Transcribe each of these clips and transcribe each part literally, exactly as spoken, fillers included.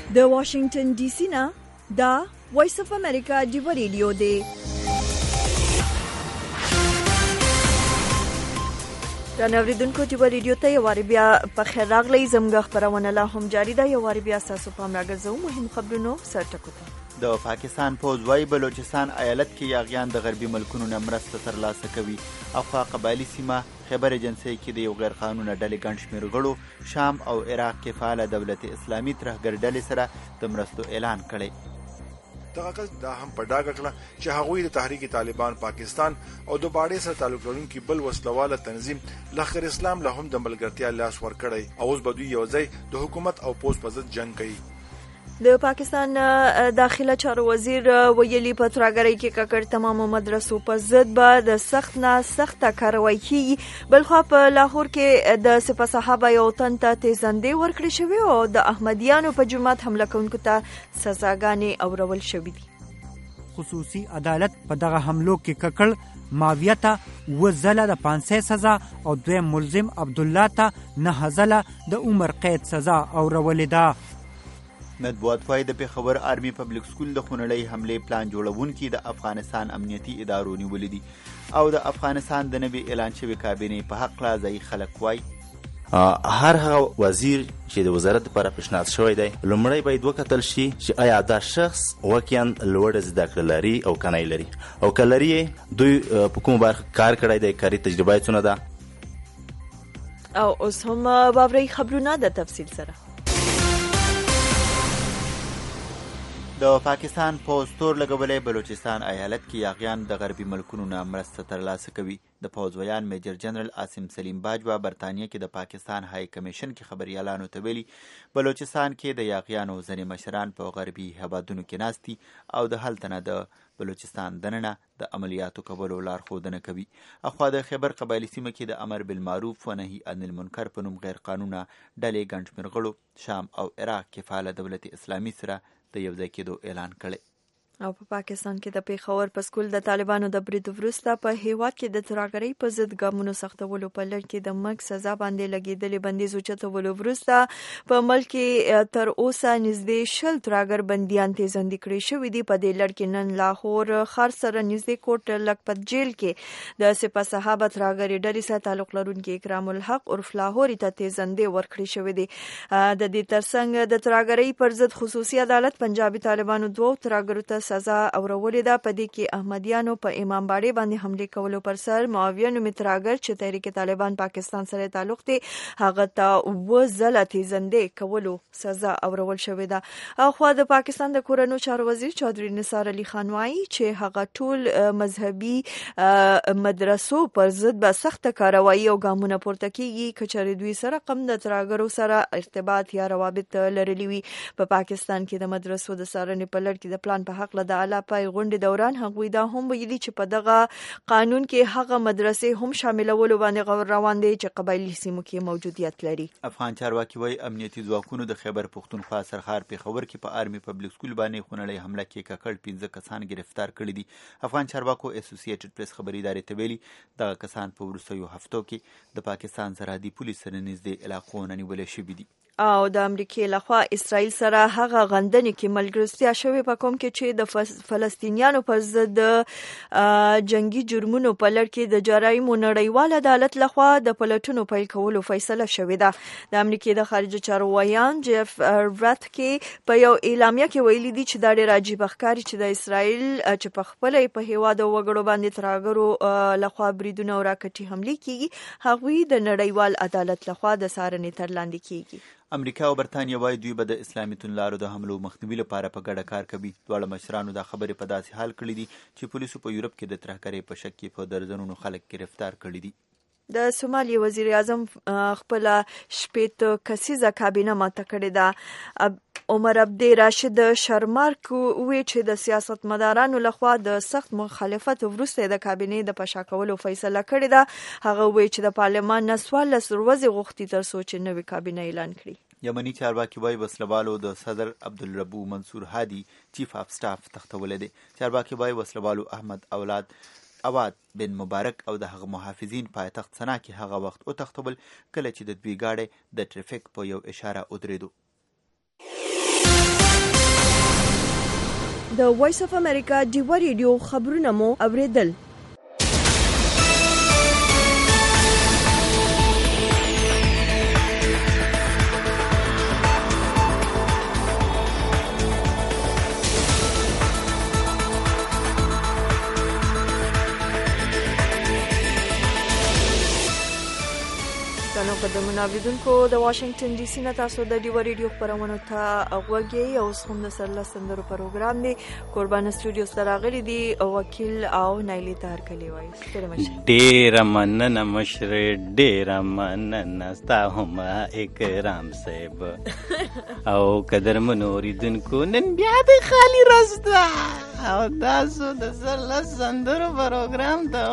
د واشنگټن ډي سي نه دا وایس اف امریکا ډیو ریډیو دی. رانه اوریدونکو ډیو ریډیو ته یو وار بیا په خیر راغلی. زموږ خبرونه لا هم جاری ده. یو وار بیا تاسو پام راګرځو مهم خبرونو سرټکو ته. د پاکستان پوځ وايي بلوچستان ایالت کې یاغیان د غربي ملکونو نه مرسته ترلاسه کوي. افغان قبایلي سیمه خیبر ایجنسۍ کې د یو غیر قانونه ډلې ګڼ شمېر غړو شام او عراق کې فعاله دولت اسلامي ترهګر ډلې سره د مرستو اعلان کړی. دغه کس دا هم په ډاګه کړه چې هغوی د تحریک طالبان پاکستان او د باډې سره تعلق لرونکي بل وسلواله تنظیم لښکر اسلام له هم د ملګرتیا لاس ورکړی او اوس به دوی یو ځای د حکومت او پوځ په ضد جنګ کوي. د پاکستان داخله چارو وزیر ویلي په ترهګرۍ کې ککړ تمامو مدرسو په ضد به د سخت نه سخته کاروایی کیږي. بلخوا په لاهور کې د سپه صحابه یو تن ته تیزندې ورکړې شوې او د احمدیانو په جومات حمله کوونکو ته سزاګانې اورول شوې دي. خصوصي عدالت په دغه حملو کې ککړ ماویه ته اوه ځله د پانسۍ سزا او دویم ملزم عبدالله ته نهه ځله د عمر قید سزا اورولې ده. مطبوعات وايي د پېښور آرمي پبلک سکول د خونړۍ حملې پلان جوړونکي د افغانستان امنیتي ادارو نیولي دي او د افغانستان د نوي اعلان شوي کابینې په هکله ځایي خلک وايي هر هغه وزیر چې د وزارت لپاره پیشنهاد شوی دی لومړی باید وکتل شي چې آیا دا شخص واقعا لوړه زده کړه لري او که نه لري او که لري دوی په کومه برخه کار کړی دی، کاري تجربه یې څونه ده. او اوس هم باوري خبرونه د تفصیل سره. د پاکستان پوځ تور لګولی بلوچستان ایالت کې یاغیان د غربي ملکونو نه مرسته ترلاسه کوي. د پوځ ویان میجر جنرال عاصم سلیم باجوه برطانیه کې د پاکستان های کمیشن کې خبریالانو ته ویلي بلوچستان کې د یاغیانو ځینې مشران په غربي هیوادونو کې ناست دي او د هلته نه د بلوچستان دننه د عملیاتو کولو لارښودنه کوي. اخوا د خیبر قبایلي سیمه کې د امر بالمعروف و نهي عن المنکر په نوم غیر قانونه ډلې ګڼ شمېر غړو شام او عراق کې فعاله دولت اسلامي سره د یو ځای کېدو اعلان کړی. او په پاکستان کې د پېښور په سکول د طالبانو د برید وروسته په هیواد کې د ترهګرۍ په ضد ګامونو سختولو په لړ کې د مرګ سزا باندې لګېدلې بندیز اوچتولو وروسته په ملک کې تر اوسه نږدې شل ترهګر بندیان تیزندي کړي شوي دي. په دې لړ کې نن لاهور ښار سره نږدې کوټ لکپت جیل کې د سپه صحابه ترهګرۍ ډلې سره تعلق لرونکي اکرام الحق عرف لاهوري ته تیزندې ورکړي شوي دي. د دې ترڅنګ د ترهګرۍ پر ضد خصوصي عدالت پنجابي طالبانو دوو ترهګرو ته سزا اورولې ده. په دې کې احمدیانو په امام باړې باندې حملې کولو پر سر معاویه نومي ترهګر چې تحریک طالبان پاکستان سره تعلق دی هغه ته اوه ځله تیزندې کولو سزا اورول شوې ده. او خو د پاکستان د کورنیو چارو وزیر چودھری نثار علي خان وایي چې هغه ټول مذهبي مدرسو پر ضد به سخته کاروایی او ګامونه پورته کیږي که چېرې دوی سره قم د ترهګرو سره ارتباط یا روابط لرلي وي. په پاکستان کې د مدرسو د څارنې په لړ کې د پلان په حق له د پای غونډې دوران هغوی دا هم ویلي چې په دغه قانون کې هغه مدرسې هم شاملولو باندې غور روان دي چې قبایلي سیمو کې موجودیت لري. افغان چارواکي وایي امنیتي ځواکونو د خیبر پښتونخوا سرحار پېښور کې په آرمي پبلک سکول باندې خونړۍ حمله کې ککړ پنځه کسان گرفتار کړي دي. افغان چارواکو اسوسییټډ پریس خبري ادارې ته ویلي دغه کسان په وروستیو هفتو کې د پاکستان سرحدي پولیس سره نږدې علاقو نه نیولې شوي دي. او د امریکې لخوا اسرائیل سره هغه غندنې کې ملګرتیا شوې په کوم کې چې د فلسطینیانو پر ضد جنگي جرمونو په لړ کې د جرایمو نړیوال عدالت لخوا د پلټونو پیل کولو فیصله شوې ده. د امریکې د خارجه چارو ویان جیف رات کې په یو اعلامیه کې ویلي دي چې دا ډېر عجیب ښکاري چې د اسرائیل چې په خپله په هیواد او وګړو باندې ترهګرو لخوا بریدونه او راکټي حملې کیږي هغوی د نړیوال عدالت لخوا د څارنې تر لاندې کیږي. امریکا او برطانیه وايي دوی به د اسلامي توندلارو د حملو مخنیوي لپاره په ګډه کار کوي. دواړه مشرانو دا خبرې په داسې حال کړي دي چې پولیسو په یورپ کې د ترهګرۍ په شک کې په درجنونو خلک گرفتار کړي دي. د سومالیا وزیر اعظم خپل شپېته کسیزه کابینه ماته کړې ده. عمر عبدی راشد شرمارک وی چې د سیاستمدارانو لخوا د سخت مخالفت وروسته د کابینې د پاشا کولو فیصله کړې ده. هغه وی چې د پارلمان نه څوارلس ورځې غوښتي تر څو چې نوې کابینه اعلان کړي. یمني چارواکي وایي وسلوالو د صدر عبدالربو منصور هادي چیف اف سټاف تختولی دی. چارواکي وایي وسلوالو احمد اولاد اواد بن مبارک او د هغه محافظین پایتخت سنا کې هغه وخت وتښتول کله چې د دوی ګاډی د ټریفیک په یو اشاره ودرېدو. د وایس اف امریکا ډیوا ریډیو خبرونه مو اوریدل. د منابدونکو د واشنگټن ډي سي نه تاسو د ډیوا ریډیو خبرونه ته غوږی او هم د سرله سندرو پروګرام دی. قربان استودیو سره راغلي دي وکیل او نایلی تار کلی وای. ډیر مننه مشر، ډیر مننه ستا هم اکرام صاحب او قدر منوریدونکو، نن بیا د خالی راستا او تاسو د سرله سندرو پروګرام ته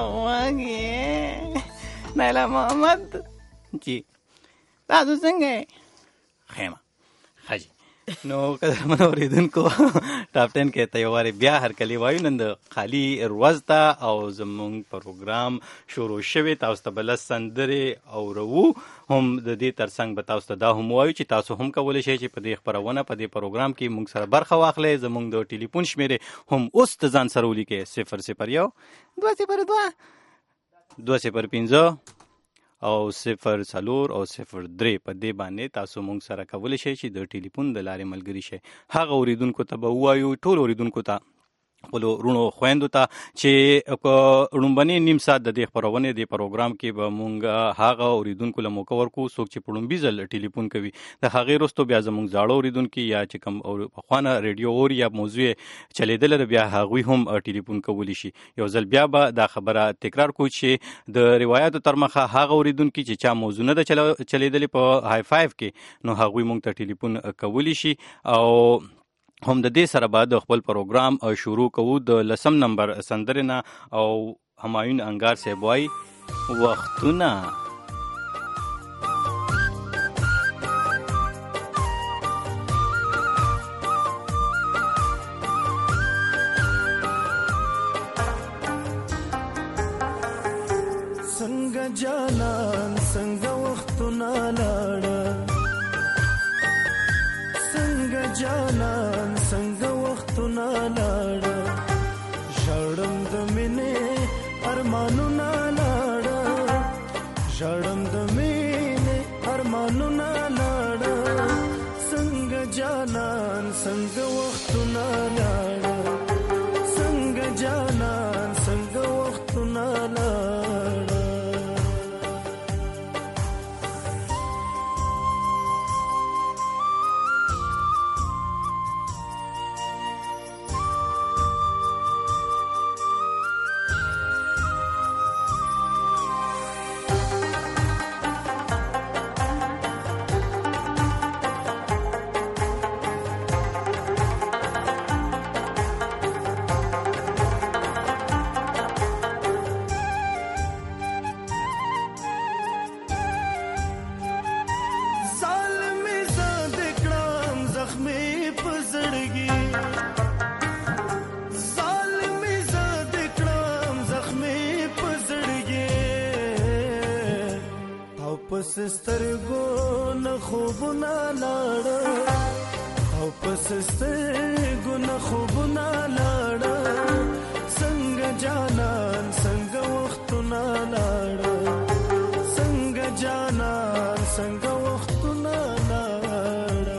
غوږی. نایلا محمد جی تاسو څنګه خیمه خاجي نو قدر منوریدونکو ټاپ ټن کې تیواري بیا هر کلی وایو. نن د خالی روزتا او زمونږ پروګرام شروع شوی. تاسو ته بل سندرې او رو هم د دې ترڅنګ به تاسو ته دا هم وایو چې تاسو هم کولی شئ چې په دې خبرونه په دې پروګرام کې موږ سره برخه واخلئ. زمونږ د ټلیفون شمیرې هم اوس د ځان سره ولیکئ: صفر صفر یو دوه صفر دوه دوه صفر پنځه او صفر څلور او صفر درې. په دې باندې تاسو مونږ سره کولی شئ چې د ټلیفون د لارې ملګري شئ. هغه اوریدونکو ته به ووایو، ټول اوریدونکو ته، خپلو رونو خویندو ته چې په لومبني نیم ساعت د دې خپرونې د پروګرام کې به مونږ هغه اوریدونکو له موقع ورکو څوک چې په لومبي ځل ټلیفون کوي. د هغې وروستو بیا زمونږ زاړه اوریدونکي یا چې کوم پخوانه ریډیو اوري یا موضوع چلیدله ده، بیا هغوی هم ټلیفون کولی شي. یو ځل بیا به دا خبره تکرار کو چې د روایاتو تر مخه هغه اوریدونکي چې چا موضوع نه ده چلیدلې په های فایو کې، نو هغوی مونږ ته ټلیفون کولی شي. او هم د دې سره بعد خپل پروګرام شروع کوو د لسم نمبر سندرې نه. او همایون انگار صاحب وایي وختونه څنګه جانان څنګه وختونه لاړه، څنګه جانان څنګه وختونه لاړه، ژړم د مینې ارمانونه لاړه، ژړم د مینې ارمانونه لاړه، څنګه جانان څنګه وختونه لاړه، څنګه جانان څنګه وختونه لاړه. پس سترګو نه خوبونه لاړه، او پس سترګو نه خوبونه لاړه، څنګه جانان څنګه وختونه لاړه، څنګه جانان څنګه وختونه لاړه.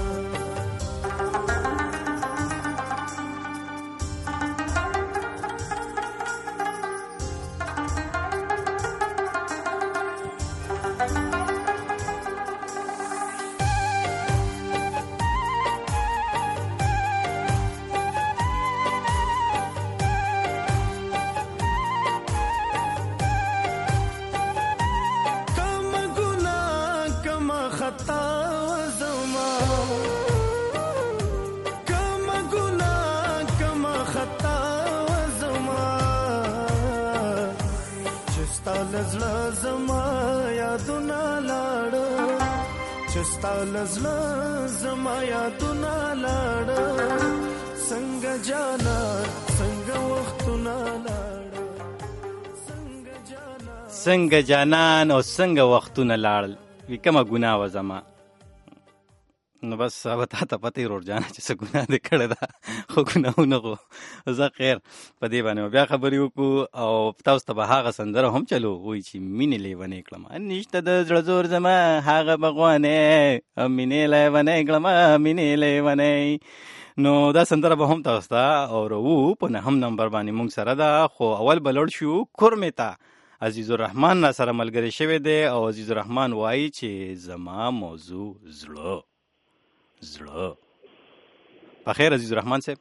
لزړه زما یادونه لاړه، چې ستا لزړه زما یادونه لاړه، څنګه جانان څنګه وختونه لاړه، څنګه جانان څنګه جانان او څنګه وختونه لاړل. وی کومه ګناه وه زما، نو بس هغه ته ته پته ورور جان چې څه ګناه دې کړې ده خو ګناهونه خو زه خیر په دې باندې بیا خبرې وکړو او تاسو ته به هغه سندره هم چلو وایي چې مینې لیونې کړم نشته د زړه زور زما هغه بغوانې مینې لیونې کړم مینې لیونې نو دا سندره به هم تاسو ته اورو په نهم نمبر باندې مونږ سره ده خو اول به لوړ شو کورمې ته عزیز الرحمن را سره ملګری شوی دی او عزیز الرحمن وایي چې زما موضوع زړه زړه په خیر عزیز الرحمن صاحب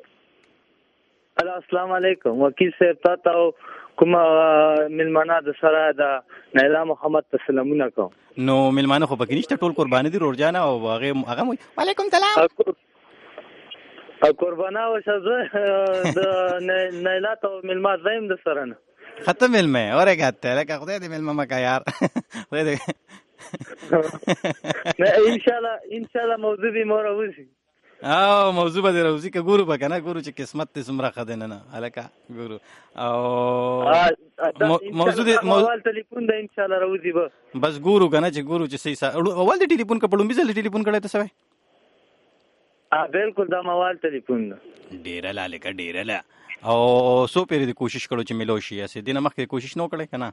السلام علیکم وکیل صاحب تاسو کوم ملمانه د سره د نیلا محمد سلامونه کوم نو ملمانه خو پکې نشته ټول قرباني دي رورجانه او هغه هغه وعلیکم سلام قربانه وشزه د نیلا ته ملما زایم د سره نه ختم ملمه اورګاته لکه خدای دې ملمه مکا یار خدای دې نه ان شاء الله ان شاء الله موضوع به مور اوسي او موضوع به روزي که ګورو بکنه ګورو چې قسمت ته سمره خدنه نه الکا ګورو او موضوع دې موبایل ټلیفون د ان شاء الله روزي به بس ګورو کنه چې ګورو چې صحیح اول دې ټلیفون کپړم بيزل ټلیفون کړه ته سوي ا بالکل دا موبایل ټلیفون ډیر لاله کا ډیر لا او سو پیر دې کوشش کړو چې ملو شي اسې دینه مخکې کوشش نو کړې کنه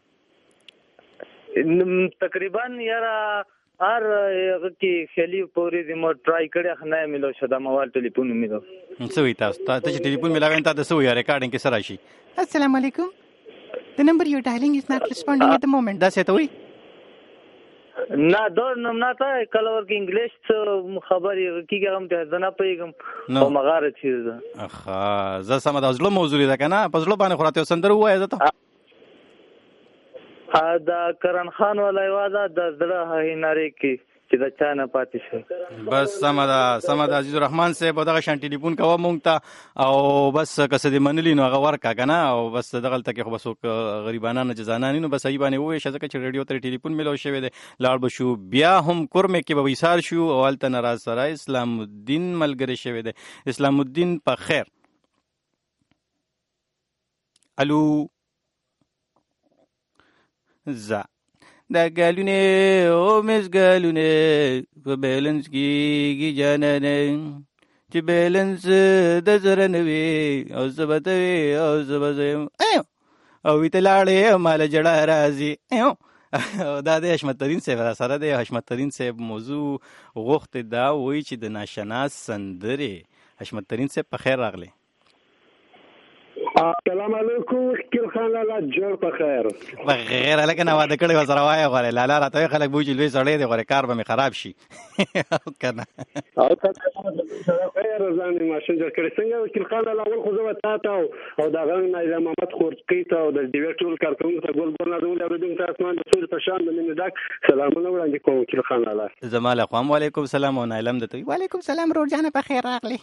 تقریبا یاره ار کی خلی پوری دې مو ټرای کړه خنه ملو شدا موبایل ټلیفون ملو سوي تاسو ته چې ټلیفون ملاوین تاسو سوي ریکارډینګ کې سره شي السلام علیکم the number you're dialing is not responding at the moment دا څه ته وي نه دور نم نه تا کله ورګ انګلیش خبرې کیږي هم ته ځنه پیغام او مغاره چیز ده اخا زه سم د ازلو موضوع ده کنه پزلو باندې خراته سندر وای زه ته دا کرن خان ولای واده د زړه هیناري کی چې دا چانه پاتې شي بس سمدا سمدا عزیز الرحمن صاحب دغه شان ټلیفون کوه مونږ ته او بس کسه دې منلی نو هغه ورکا کنه او بس دغه تل کې خو بس غریبانه نه جزانانی نو بس ای باندې وې شزه چې ریډیو ته ټلیفون ملو شوی دی لاړ بشو بیا هم کورمه کې به وېسار شو او الته ناراض سره اسلام الدین ملګری شوی دی اسلام الدین په خیر الو ز دا ګالونه او مس ګالونه په بیلنس کېږي جانانه چې بیلنس د زره نه وي او زبته وي او زبته او ویته لاړې مال جړه راځي دا د حشمت ترین صاحب سره د حشمت ترین صاحب موضوع غوښتې دا وایي چې د ناشناس سندرې حشمت ترین صاحب په خیر راغلی السلام علیکم وکیل خان لاله جوړ په خیر بغیر لکه نو واده کړي وسره وای غره لاله راته خلک بوجي لوي سړی دی غره کار به می خراب شي کنه او تاسو سره خیر ځان ماشين جوړ کړی څنګه وکیل خان لاله اول خو زه تاسو او دا غن نه محمد خورقی ته او د دیوی ټول کارکونکو ته ګل ګل نه ډول اوریدونکو ته اسمان د ټول په شان د من ډاک سلامونه وړاندې کوم وکیل خان لاله زماله قوم وعلیکم السلام او علم دته وعلیکم السلام رور جان په خیر راغلی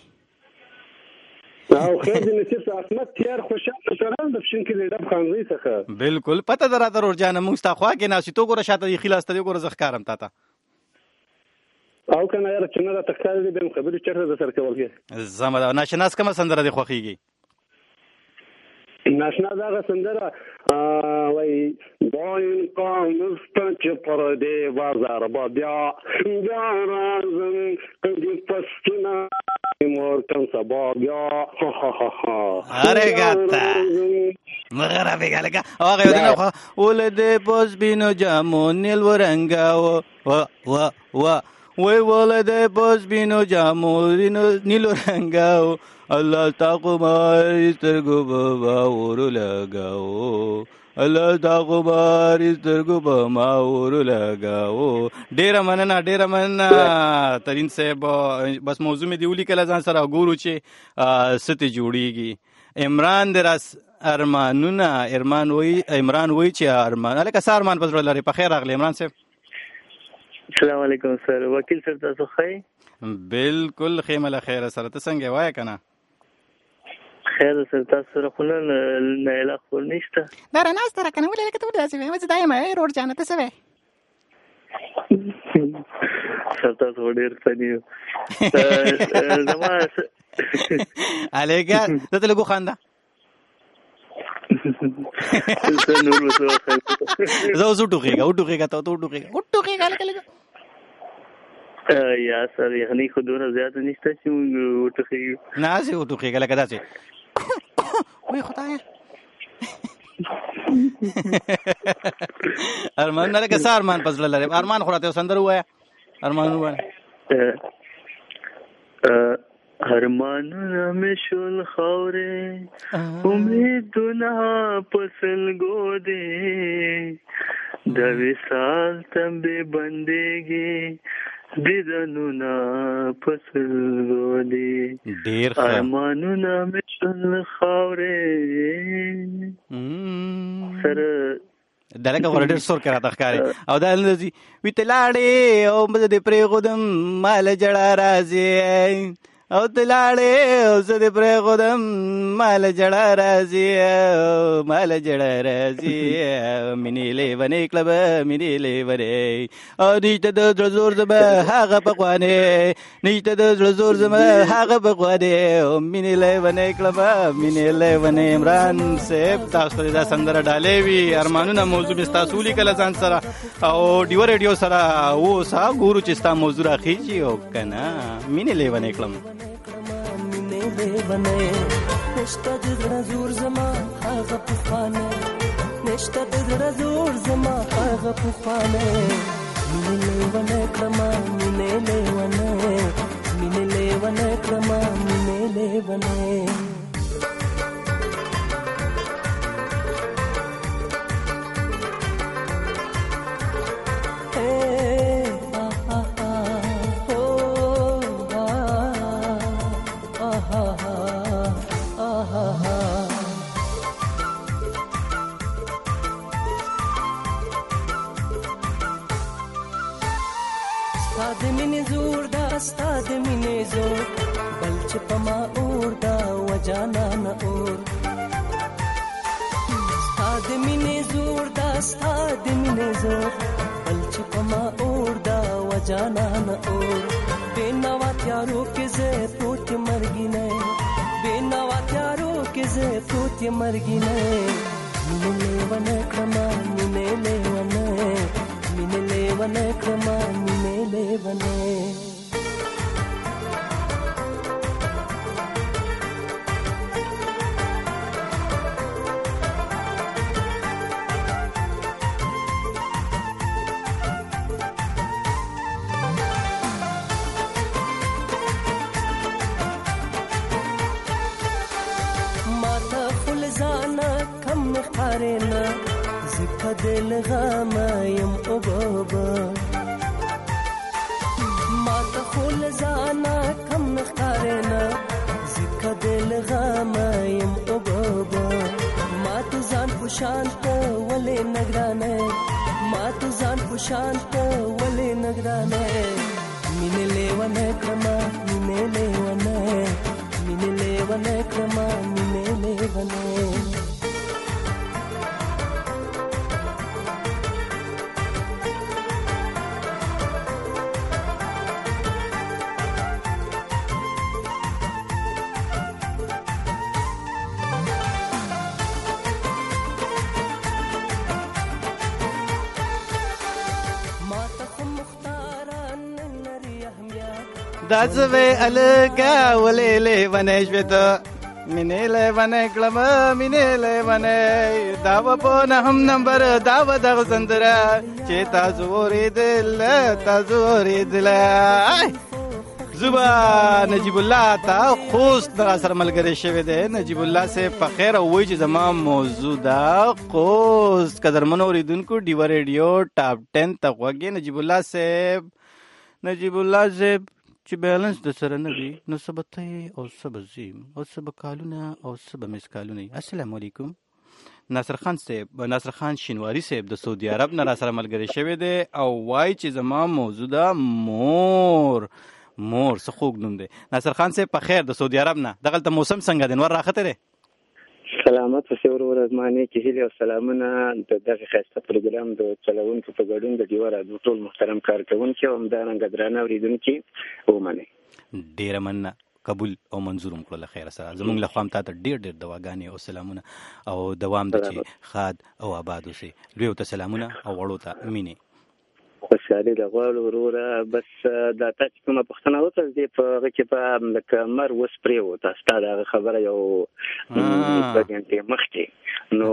او خیر دې نصیب احمد تیار خوشاله سره د فشن کې لډب خانوي څخه بالکل پته دراته ور جان موږ تا خوا کې ناسې تو ګوره شاته خلاص ته ګوره زخکارم تا ته او کنه یاره چې نه تخکار دې بهم خبرې چرته د سر کول کې زما ناشناس کوم سندره دی خوخيږي ناشنا دا سندره وای باین قام مستچ پر دې بازار با بیا بیا راځم دې پسکنا مور کم سبا بیا ها ها ها اره ګاتا مغرا بګالګه هغه یو دنه ولد پوس بینو جامون ورنګا و و و وای ولد پوس بینو جامون نیلو رنګاو الله تاکو مار سترګو بابا ور لگاو الله تاکو مار سترګو بابا ور لگاو ډیر مننه ډیر مننه ترين صاحب بس موضوع می دیولي کله ځان سره ګورو چې ستې جوړیږي عمران دراس ارمانونه ارمان وای عمران وای چې ارمان الکه سار ارمان پزړه لري په خیر راغلی عمران صاحب السلام علیکم سر وکیل سر تاسو ښه بالکل خیمه خیر سره ته څنګه وای کنه خیر سر تاسو سره خو نه نه خو نشته دا نه ستاره کنه ولې لکه ته داسې وای مزه دایمه روړ جانه ته څه وای سر تاسو ډیر فنیو زما الګا ته لګو خاندا نور وسو زو زو ټوخیګا او ټوخیګا ته ټوخیګا او ټوخیګا لکه لکه یا سر یخني خو دومره زیاته نشته چې موږ وټوخېږو. نه هسې وټوخېږه لکه داسې وای خدایه ارمانونه لکه څه ارمان په زړه لرې؟ ارمان خو راته یو سندره ووایه. ارمانونه ووایه. ارمانونه مې شول خاورې امیدونه په سلګو دي د وصال تمبې بندېږي دیدنونه په سلګو دي ارمانونه مې شول خاورې سره دا لکه غوړ ډېر سور کې راته ښکاري او دا لږ وي ته لاړې او زه دې پرېښودم مال جړه راځي او ته لاړې او زه دې پرېښودم مال جړه راځي مال جړه راځي مینې لیونې کړه به مینې لیونې او نشته د زړه زور زما هغه پخوانې نشته د زړه زور زما هغه پخوانې او مینې لیونې کړه به مینې لیونې. عمران صاحب تاسو ته دا سندره ډالۍ وي ارمانونه موضوع مې ستاسو ولیکله ځان سره او ډیوه ریډیو سره اوس ګورو چې ستا موضوع راخیږي او که نه مینې لیونې کړم. نشته د زړه زور زما هغه پخوانی نشته د زړه زور زما هغه پخوانی مینې لیونی کړمه مینې لیونی مینې لیونی کړمه مینې لیونی. جانان اور ستاد مینې زور دا ستاد مینې زور بل چې پما اور دا و جانان اور بینوا تیارو کې زه پروت مرګی نه بینوا تیارو کې زه پروت مرګی نه مینې لیونه کړما مینې لیونه مینې لیونه کړما مینې لیونه. دل غم یم او بابا ما ته خول زانا کم نخارنا زکه دل غم یم او بابا ما ته ځان خوشانت ولې نگرانه ما ته ځان خوشانت ولې نگرانه مینې لیونه کړما مینې لیونه مینې لیونه کړما مینې لیونه. دا زوی الګا ولې لیونی شوې ته مینې لیونی کړم مینې لیونی دا به په نهم نمبر دا به دغه سندره چې تاسو اورېدل تاسو اورېدل زبا نجیب الله تا خوست در سره ملګری شوی دی. نجیب الله صاحب په خیر او وایي چې زما موضوع دا خوست قدرمنو اوریدونکو ډیوه ریډیو ټاپ ټن ته غوږی. نجیب الله صاحب نجیب الله صاحب چې بیلنس د سره نه وي نو څه به ته او څه به زیم او څه به کالونه او څه به مس کالونه. السلام علیکم. ناصر خان صاحب ناصر خان شینواری صاحب د سعودي عرب نه را سره ملګری شوی دی او وایي چې زما موضوع دا مور مور څه خوږ نوم دی. ناصر خان صاحب په خیر د سعودي عرب نه دغلته موسم څنګه دی؟ نور راخته دی؟ سلامت اوسئ ورور ازمانې کې هیلې او سلامونه د دغه ښایسته پروګرام د چلوونکو په ګډون د ډیوه راډیو ټول محترم کارکوونکي او همدارنګه درانه اورېدونکي ومنئ. ډېره مننه قبول او منظور هم کړله خیره سره زموږ له خوا هم تا ته ډېر ډېر دواګانې او سلامونه او دوام د چې ښاد او آباد اوسې. لویو ته سلامونه او وړو ته مینې. خوشحالي د غواړو وروره. بس دا تاسو کومه پوښتنه وکړه دې په هغه کې په لکه مر وس پرې و تاسو ته دا خبره یو په مخکې نو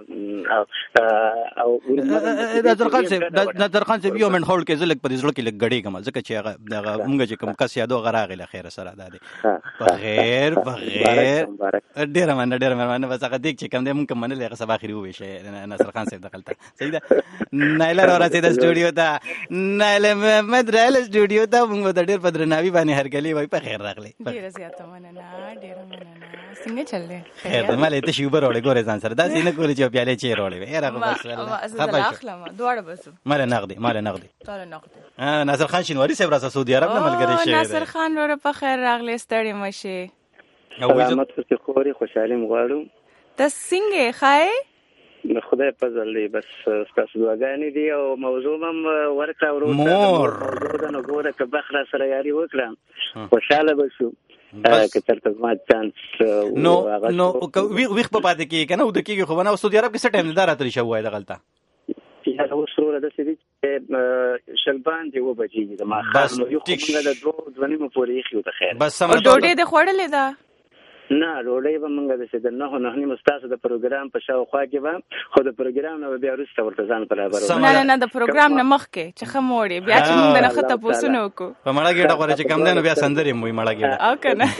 او دا درخان صاحب دا درخان صاحب یو من هول کې زلک په زړه کې لګ غړې کوم ځکه چې هغه دغه موږ چې کوم کس یادو غراغله خیر سره ده بغیر بغیر ډیر من ډیر من بس هغه دیک چې کوم دې موږ منل هغه سبا اخري وې شي نصر خان صاحب دخلته صحیح ده. نایله راځي د سټوډیو ته نایله محمد رال سټوډیو ته موږ د ډیر په درناوي باندې هرکلی وای په خیر راغلی. ډیر زیاته مننه ډیر مننه. څنګه چل دی؟ خیر ده مالې ته شی وبرولې ګورې ځان سره دا سینه کولې چې پیاله چی رولې وې راغو بس والله زه اخلم دواړه بس مال نقدي مال نقدي تعالی نقدي. ناصر خان شینواری صاحب را سعودي عرب نه ملګری شي. ناصر خان ورو په خیر راغلی ستړي مشه. سلامت اوسې خوري خوشحالي مغواړو. تاسو څنګه خای؟ خدای فضل دی بس تاسو دعاګانې دي او موضوع هم ورکړه ورو مور نو ګوره که بخره سره یاري وکړه خوشاله بشو که ترته ما چانس نو نو ویخ په پاتې کې کنه و د کېږي خو نه سعودي عرب کې څه ټایم دا راتلی شو وای دغلته یا اوس وروره داسې دي چې شلبان دی و بجې د ماښام نو یو خو موږ د دوه دوه نیمو پورې ایښي وو ته خیر بس ډوډۍ دې خوړلې ده؟ نه ډوډۍ به موږ داسې د نهو نهه نیمو ستاسو د پروګرام په شاوخوا کې به خو د پروګرام نه به بیا وروسته ورته ځان برابر نه نه نه د پروګرام نه مخکې چې ښه موړې بیا چې موږ نه ښه تپوسونه وکړو په مړه ګېډه غوره چې کم دی نو بیا سندرې مو وي مړه ګېډه او که نه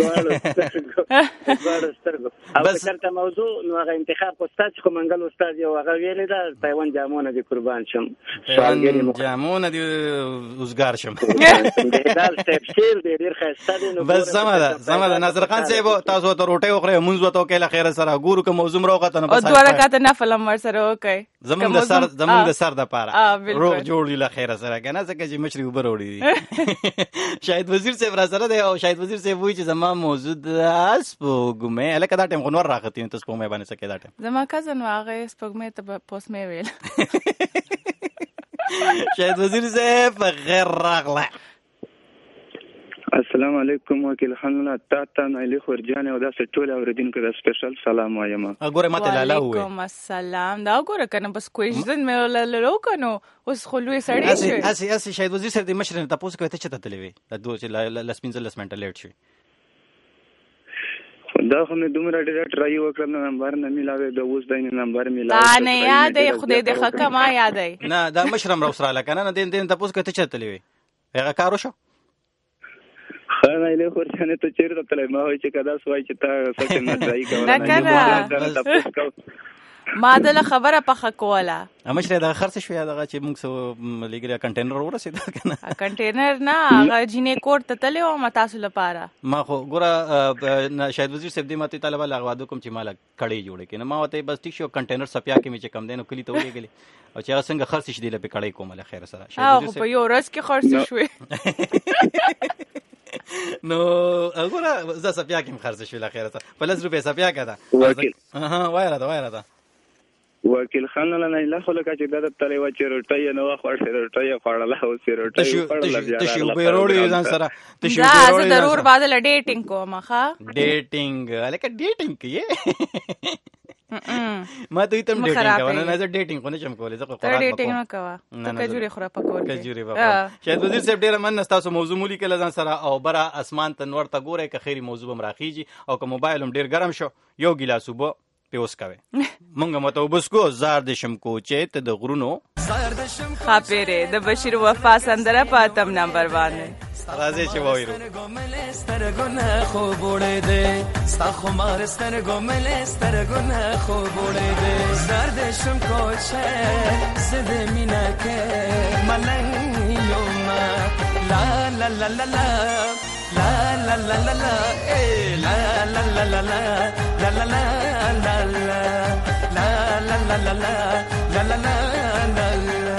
دواړو سترګو او که چېرته موضوع نو هغه انتخاب خو ستا چې خو منګل استاد یو هغه ویلې ده پیوند جامونه دې قربان شم پیوند جامونه دې اوزګار شم د هدال صاحب شعر دی ډېر ښایسته دی نو بس سمه ده سمه ده ناصر خان صاحب تاسو ته روټۍ وخورئ مونځ وته وکړئ له خیره سره ګورو که موضوع م راوخته نو او دوه رکعته نفل هم ورسره وکړئ زمونږ د سر زمونږ د سر دپاره روغ جوړ وي له خیره سره که نه ځکه چې مشري اوبه راوړي دي شاهد وزیر صاحب را سره دی او شاهد وزیر صاحب وایي چې زما موضوع ده سپوږمۍ هلکه دا ټایم خو نور راختي ته سپوږمۍ باندې څه کوې دا ټایم زما کزن و هغه سپوږمۍ ته به پوسمۍ ویل شاهد وزیر صاحب په خیر راغلی. السلام علیکم وکیل خانونه تا ته نایلې خورجان او داسې ټول اوریدونکو ته سپیشل سلام وایم. ګوره ماته لاله ووایي وعلیکم السلام دا ګوره که نه بس کوېژن مې لاله وکړو اوس خو لوی سړی شوې هسې هسې شاهد وزیر صاحب د مشر نه تپوس کوي ته چېرته تللی وې دا دوه چې لس پنځلس منټه لیټ شوې دا خو مې دومره ډېره ټرای وکړم نمبر نه میلاوېده اوس دی نمبر میلاوې تا نه یادی خدای دې ښه که ما یادی نه دا مشر هم راوسراله که نه نه دې تپوس کوي ته چېرته تللی وې هغه کار وشو ښه نایلې خورجانې ته چېرته تللی ما وایي چې که داسې وایي چې تا سکې نه ټرای کوله ما دله خبره پخه کوله مشره دغه خرڅ شوې دغه چې موږ څه لګري کنټینر ورسېده که نه کنټینر نه هغه جینۍ کور ته تللی وم تاسو لپاره ما خو ګوره شاهد وزیر صاحب دې ماته طالب هغه واده کوم چې ما له کړۍ جوړې کړې نو ما ورته بس ټیک شو کنټینر څپیا کې مې چې کم دی نو کلي ته ولېږلې او چې هغه څنګه خرڅ شي دې له پې کړۍ کومه له خیر سره خو په یو ورځ کې خرڅ شوې نو ګوره زه څپیا کې م خرڅ شوې له خیر سره په لس روپۍ څپیا که ده وایه راته وایه راته وکیل خان له نه خو لکه چې دا د تلې وه چې روټۍ یې نه وه خوړلې روټۍ یې خوړله اوس یې روټۍ وخوړله بیا تشې اوبه یې راوړې ځان سره دا زه د رور بادله ډېټینګ کوم ښه ډېټینګ هلکه ډېټینګ کوې ما ته ویته هم ډېټینګ کوه نه زه ډېټینګ خو نه شم کولی زه خو خوراک ډېټینګ مه کوه ته کجورې خوره په کور کې کجورې به شاهد وزیر صاحب ډېره مننه ستاسو موضوع مو لیکله ځان سره او بره اسمان ته نور ته ګورئ که خیري موضوع به م راخیږي او که موبایل هم ډېر ګرم شو یو ګیلاس اوبه پې اوس کوئ مونږ هم ورته اوبه څکو زار دې شم کوچې ته د غرونو ښاپېرې د بشیر وفا سندره په اتم نمبر باندې راځئ چې ووایرو سترګو نه خوب وړی دی ستا خمار سترګو ملې سترګو نه خوب وړی دی زار دې شم کوچې زه د مینه کې ملنګ یومه لا لا لا لا لا La la la la la, eh, la la la la la, la la la la la, la la la la la, la la la la la.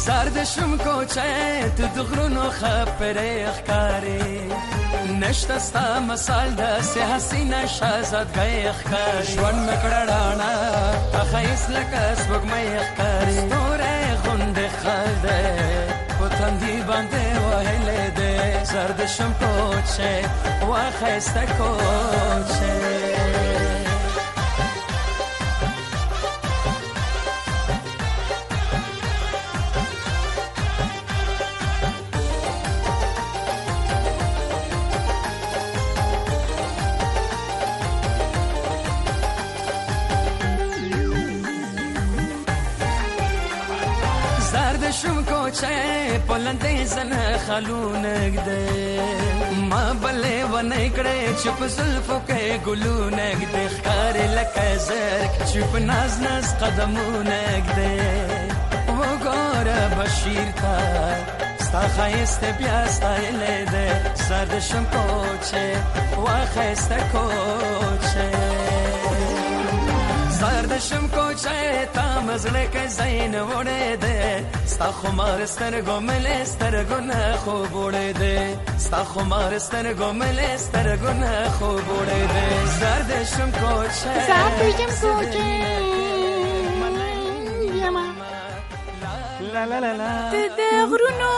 زرد شم کوچه تو دغرونو خپره ښکاري نشته ستا مثال داسې حسینه شهزادګۍ ښکاري ژوند مې کړه راڼه په ښایست لکه سپوږمۍ ښکاري ستوری غوندې خال دی په تندي باندې وهلی دی زرد شم کوچه وا ښایسته کوچه شم کوچه پلندې زنه خالونه ګده ما بلې ونې کړې چې په زلفو کې ګلونه ګده ښکارې لکه زرک چې په ناز ناز قدمونه ګده وګوره بشیر تا ستا ښایست بیا ستایلی دی زرد شم کوچه وا ښایسته کوچه زرد شم کوچه تا مزړه کې ځای نه وړی دی ستا خمار سترګو ملې سترګو نه خوب وړی دی ستا خمار سترګو ملې سترګو نه خوب وړی دی زرد شم کوچه زرد شم کوچه لا لا لا لا د غرونو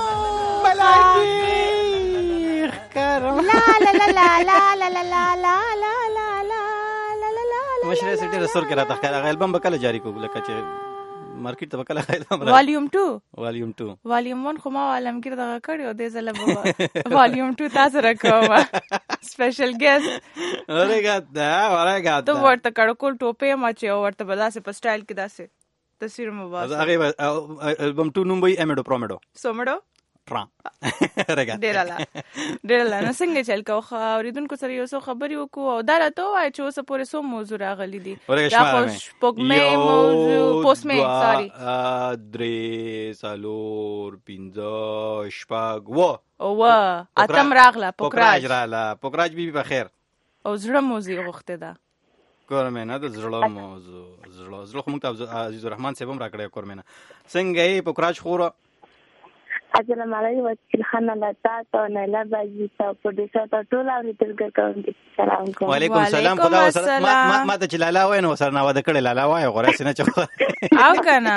بلاګي ښکارم لا لا لا لا لا لا لا لا لا لا لا مشره سټي رسول کې راته ښکار هغه البم به کله جاری کوو لکه چې مارکیټ ته به کله خایدم والیوم ټو والیوم ټو والیوم ون خو ما عالمگیر دغه کړی او دې ځله به والیوم ټو تاسو راکوم سپیشل ګیسټ اورګادا اورګادا ته ورته کړکول ټوپې ما چې ورته به داسې په سټایل کې داسې تصویر مو واسه هغه البم ټو نوم وي امیډو پرومیډو سومړو ترا رګا ډیر لا ډیر لا نو څنګه چل کو اوریدونکو سره یو څه خبري وکړو او دا راته وای چې اوس پورې سو موضوع راغلي دي دا خوش پګمې موضوع پوسمې سوري درې سالور پینځه شپږ و او اتم راغله پوکراج راغله پوکراج بي په خیر او زړه موزي غوښته ده کورمنه د زړه موضوع زړه زړه موږ ته عزیز الرحمن صاحب هم راکړی کورمنه څنګه یې پوکراج خور السلام علیکم وکیل خان لتا تو نه باجی تو پروډوسر ته ټول اوریدل کوم سلام کوم وعلیکم السلام خدا سره ما ما ته چلالا وای نو سره نو د کړه لالا وای غوړې سینه چو او کنه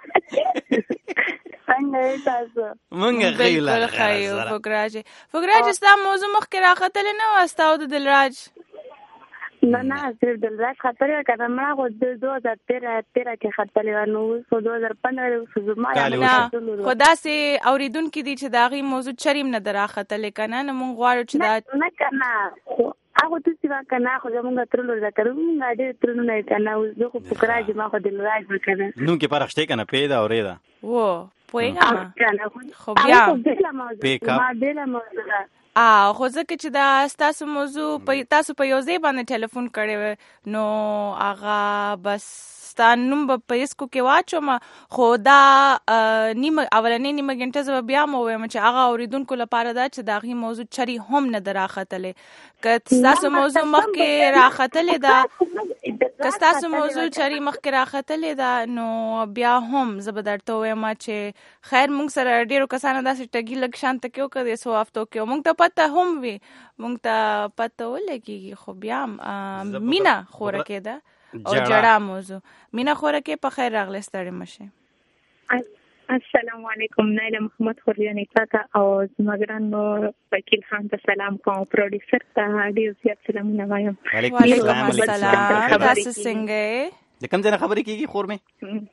څنګه تاسو مونږ خیلا خیو فقراج فقراج ستا موضوع مخ کې راختل نه واستاو د دلراج نه نه صرف دلراج خاطر کړه ما خو د دو هزار تیرہ کې خاطر نو خو دو هزار پندرہ کې زما خدا سي اوریدونکو دي چې داغي موضوع چریم نه دراختل کنه نو مونږ غواړو چې دا نه کنه هغه د څه وکړه خو زمونږ ترلو ذکر مونږ دې ترلو نه کنه زه خو فقراج ما خو دلراج وکړه نو کې پرخته کنه پیدا اوریدا و پوهیږم خو بیا پیک ما دله موضوع ا خو ځکه چې دا تاسو موضوع په تاسو په یو ځای باندې ټلیفون کړی نو هغه بس ستانم په اسکو کې واچوم خو دا نیمه اولنې نیمه غنټه زو بیا مو وایم چې هغه اوریدونکو لپاره دا چې داغي موضوع چری هم نه دراختلې که تاسو موضوع مخ کې راختلې دا که تاسو موضوع چری مخ کې راختلې دا نو بیا هم زبردرته وایم چې خیر مونږ سره ډیرو کسانو داسې ټګي لګ شانت کېو کړي سو هفتو کې مونږ ته پته هم وي مونږ ته پته ولګي خو بیا مینا خوره کېده او جړه موضوع مینا خوره کې په خیر راغله ستړي مشه السلام علیکم نایله محمد خوریانی تاته او زمګران نو وکیل خان ته سلام کوم پروډوسر ته ډیر زیات سلامونه وایم وعلیکم السلام تاسو څنګه د کوم ځای خبرې کیږي خور مې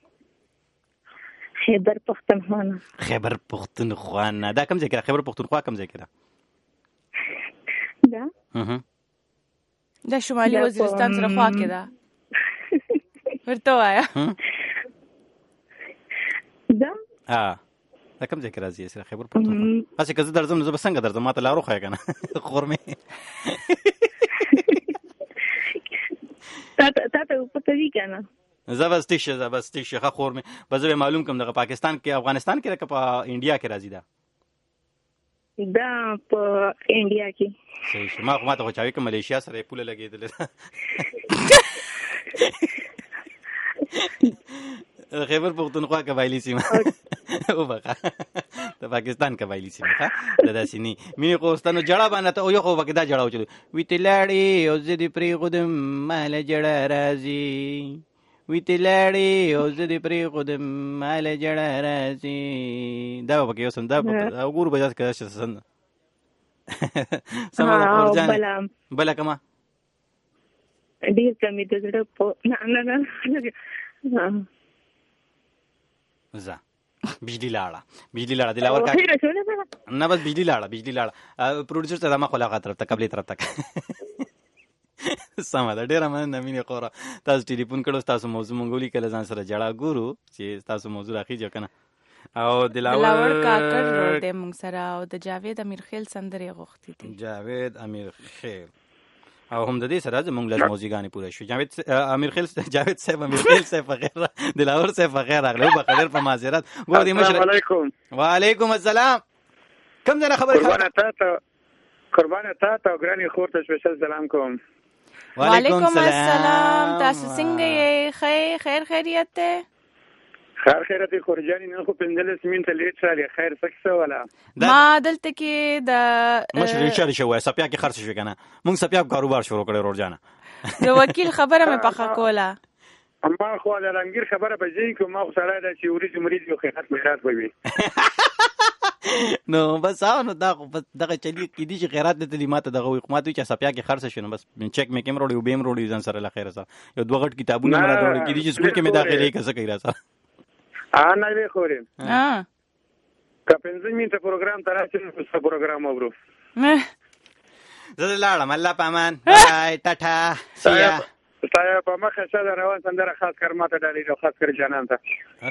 خیبر پختونخوا خیبر پختونخوا دا کوم ځای کې خیبر پختونخوا کوم ځای کې ده دا دا شمالي وزیرستان سره خوا کې ده ورته وایا دا ها دا کوم ځای کې راځي سره خیبر پختونخوا اسی که زه درځم زه به څنګه درځم ما ته لارو خای کنه خور مې تا ته پته وی کنه زبستیشه زبستیشه خا خور مې بزه معلوم کوم دغه پاکستان کې افغانستان کې راکه په انډیا کې راځي دا دا په انډیا کې صحیح ما خو ما ته چاوي کې ملیشیا سره پوله لګېدل خیبر پختونخوا قبایلی سیمه او بقا د پاکستان قبایلی سیمه ښه د داسې نی مینې خوستانو جړه باندې ته یو خو پکې دا جړه وچلو وی ته لاړې او زه دې پرېښودم ماله جړه راځي وی ته لاړې او زه دې پرېښودم ماله جړه راځي دا به پکې یو سم دا وګورو به داسې که داسې سند سمه ده خورجانې بله کومه ډېر کمې د زړه په نه نه نه زه بجلی لاړه بجلی لاړه دلاور کا نه بس بجلی لاړه بجلی لاړه پروډوسر ته ما خلا غا طرف ته قبلې طرف تک سمه ده ډېره مننه مینې خوره تاسو ټلیفون کړو تاسو موضوع مونږ کله ځان سره جړه ګورو چې تاسو موضوع راخیږي کنه او دلاور کاکړ ورو د مونږ سره او د جاوید امیرخیل سندرې غوښتي دي جاوید امیرخیل او هم د دې سره زموږ لږ موزیګانې پوره شو جاوید امیرخیل جاوید صاحب امیرخیل صاحب بخیر دلاور صاحب بخیر راغلی او بخیر په معذرت ګور دې مشر علیکم وعلیکم السلام کوم ځای خبر قربان ته قربان ته ته ګرانی خور ته سپیشل سلام کوم وعلیکم السلام تاسو څنګه یې خیر خیر خیریت ته خیر خیرت خورجانی نن خو پندلس منټه لیټ شاله خیر سکسه ولا ما دلته کې د مشر اشاره شوی سپیا کې خرڅ شو کنه مونږ سپیا کاروبار شروع کړی ورجانه د وکیل خبره مې پخه کوله اما خو د رنگیر خبره به ځي کوم ما سره د چې ورې مریض یو خیرات میراث وي نو بس نو دا دغه چلی کې دي چې خیرات د تعلیمات دغه حکومت چې سپیا کې خرڅ شونه بس چیک مې کیمرا وړي وبیم وړي ځان سره له خیره سره یو دوه غټ کتابونه مراد وړي کې دي چې سکول کې مې داخلي کسه کوي راځه ا نه وی خورم ها که پنځه منټه پروګرام تر راځي نو څه پروګرام وګورو زه لاړم الله پامان بای ټاټا سیا تایا په مخه څه روان سندره خاص کر ماته ډالې او خاص کر جانان ته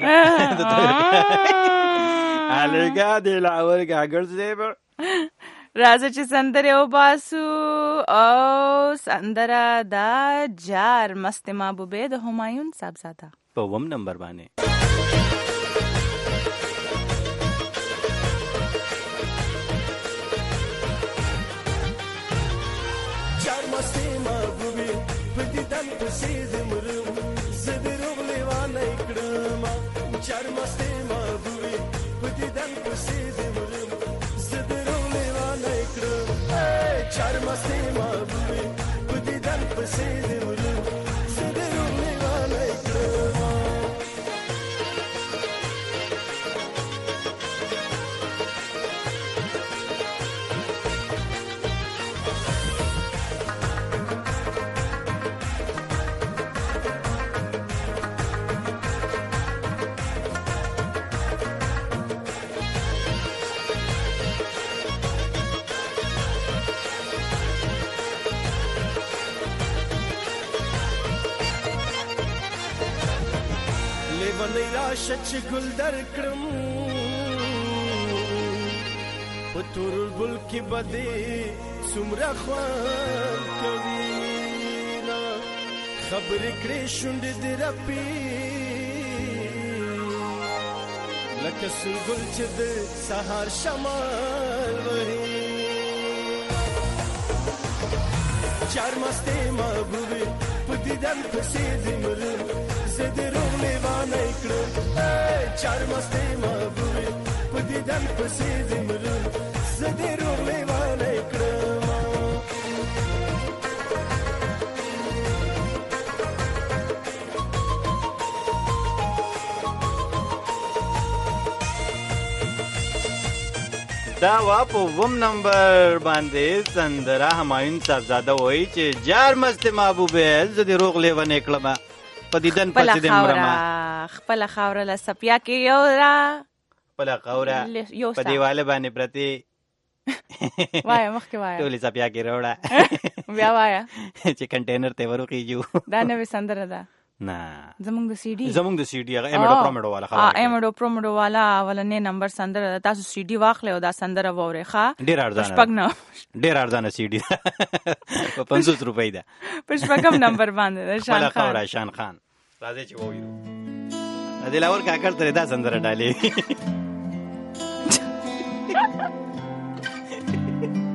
الګا د لاور ګاګر زیبر راځه چې سندره او باسو او سندره دا جار مست محبوبه د همایون صاحبزاده په وم نمبر باندې چار مستی محبوبه په دې دم پسې زمرم زدرو لیوانه کړم چار مستی محبوبه په دې دم پسې زمرم زدرو لیوانه کړم چار مستی محبوبه په دې دم پسې زمرم زدرو لیوانه کړم لیوانی راشه چې ګل در کړم په تور ګل کې بده څومره خوان کوي نا خبرې کړې شونډې دې رپي لکه سنگل چې د سهار شمال وهي چار مسته محبوبه په دیدن پسې زمرم زه دې روغ لیوانه کړم چار مسته محبوبه په دیدن پسې زمرم زه دې روغ لیوانه کړم دا وا په وم نمبر باندې سندره همایون صاحبزاده وایي چې جار مست محبوبه زه دې روغ لیوانه کړم په دیدن پسې دې مرما خپل خاوره له سپیا کې یو را خپل خاوره په دیواله باندې پرتی وای مخکې وای ټولې سپیا کې وروړه بیا وای چې کنټینر ته ورخیجو دا نوې سندره ده نه زمونږ د سی ډي زمونږ د سی ډي هغه ایمډو پرومډو والا خبره ها ایمډو پرومډو والا ولنې نمبر سندره تاسو سی ډي واخلې او دا سندره ووره ښا ډیر ارزانه پښپګنه ډیر ارزانه سی ډي په پنځوس روپۍ ده پښپګم نمبر باندې شان خان خبره شان خان راځي چې وایو ا دې لاور کاکړ ته دا سندره ډالې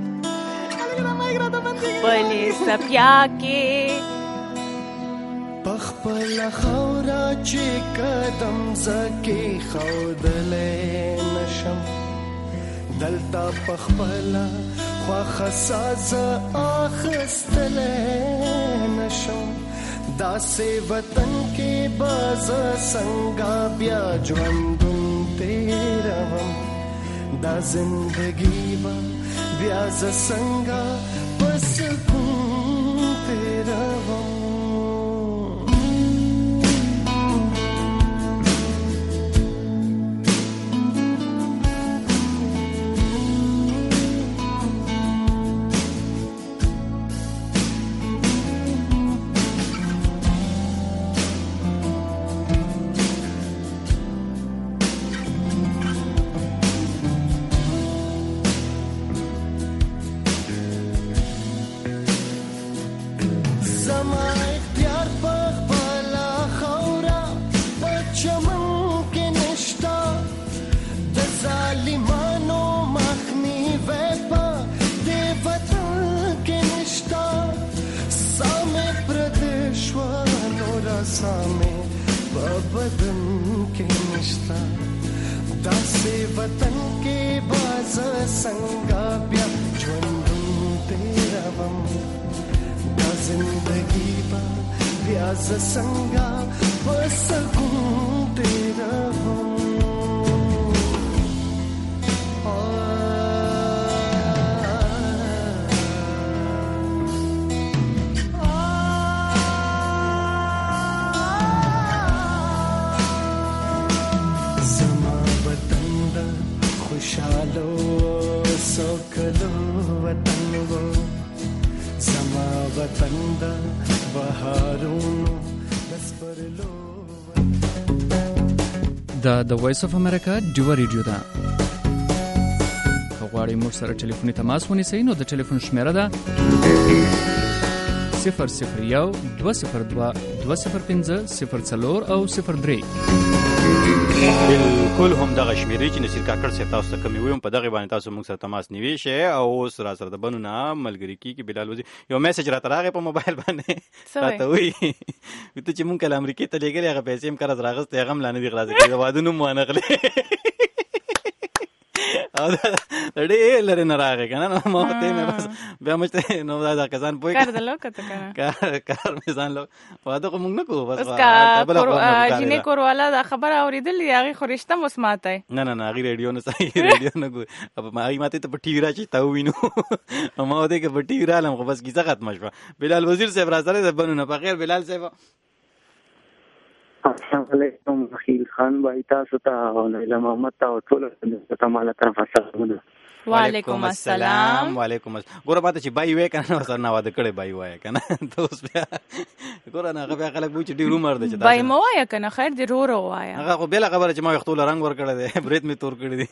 پلي سپیا کې په پخپل خورا چې قدم زکه خودلې نشم دلتا پخپل خوا خساز اخستلې نشم داسې وطن کې باز څنګه بیا ژوندون تیروم دا زندگی با بیا ز څنګه پس کوم تیروم دا د وایس اف امریکا ډیو ریډیو ده. که غواړئ موږ سره ټلیفوني تماس ونیسئ نو د ټلیفون شمیره ده صفر صفر یو دوه صفر دوه دوه صفر پنځه صفر څلور او صفر درې. بالکل هم دغه شمیرې چې نصیر کاکړ صاحب تاسو ته کومې ویم په دغه باندې تاسو موږ سره تماس نیوي شئ او اوس را سره د بنو نه ملګري کېږي. بلال وزیر یو میسج راته راغی په موبایل باندې راته وایي ته چې مونږ کله امریکې ته لېږلې هغه پیسې هم قرض راغستې هغه هم لا نه دي خلاصې کړې د واده نوم مو وانغلې او دا ډېر لرې نه راغی که نه نو ما ورته ویل بس بیا موږ ته نو دا کسان پوه کار درلو که ته که نه کار مې ځان لو واده خو موږ نه کوو بس اوس که جینۍ کوروالا دا خبره اورېدلې هغې خو رشته مو سماتی نه نه نه هغې ریډیو نه ریډیو نه ګوري هغې ما ته ته په ټي وي راشي ته ووینو ما ورته که په ټي وي رالم خو بس کیسه ختمه شوه. بلال وزیر صاحب را سره د بنو نه په خیر بلال صاحب السلام علیکم خیل خان بھائی تاسو ته او لیلا محمد ته او ټول ته مالا طرف سلامونه. وعلیکم السلام. وعلیکم السلام. ګوره ما ته چې بای وای کنه سره نه واده کړی بای وای کنه ته اوس بیا ګوره نه هغه بیا خلک وایي چې ډېر عمر دی چې بای مه وایه که نه خیر دې رو رو وایه هغه خو بېله خبره چې ما ویښتو له رنګ ورکړی دی برید مې تور کړی دی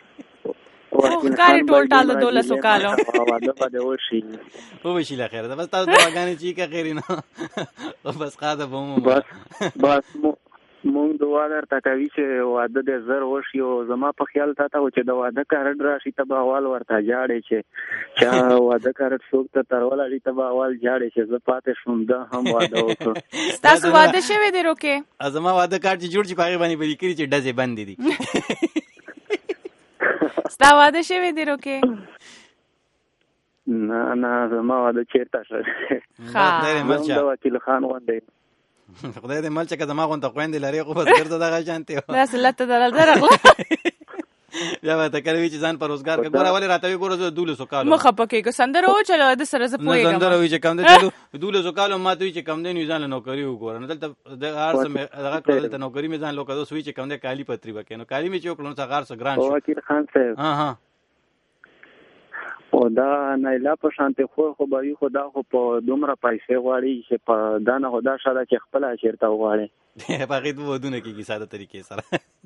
ښکاري ټول ټال د دولسو کالو واده باندې وشي وشي له خیره بس تاسو دعاګانې چې که خیرې نه بس خاده به مو بس بس مونږ دعا درته کوي چې واده دې زر وشي او زما په خیال تا ته و چې د واده کارډ راشي ته به احوال ورته جاړې چې چا واده کارډ څوک ته ترولړي ته به احوال جاړې چې زه پاتې شوم دا هم واده وکړو. ستاسو واده شوی دی روکې؟ زما واده کارډ چې جوړ شي په هغې باندې به لیکلي چې ډزې بندې دي. ستا واده شوی دی روکې؟ نه نه زما واده چېرته شوی دی د وکیل خان غوندې خدای دې مل چې که زما غونته خویندې لرې خو بس ګرځه دغه شانتې داسې لته درلده راغله بیا به ته کله وي چې ځان په روزګار کړه ګوره ولې راته وي ګوره زه دولسو کالو مه خفه کېږه سندره وچله د سره زه پوهېږم سندره وي چې کم دی دولسو کالو ما ته وي چې کم دی نو ځان له نوکري وګوره نو دلته هر څه دغه کړه دلته نوکري مې ځان لوکه اوس وي چې کم دی کالي پتري به کوې نو کالي مې چې وکړو نو څه هر څه ګران شو. وکیل خان صاحب ها ها او دا نایلا په شانتې خور خو به وي خو دا خو په دومره پیسې غواړي چې په دا نه خو دا ښه ده چې خپله چېرته وغواړي په هغې دوه ودونه کېږي ساده طریقې سره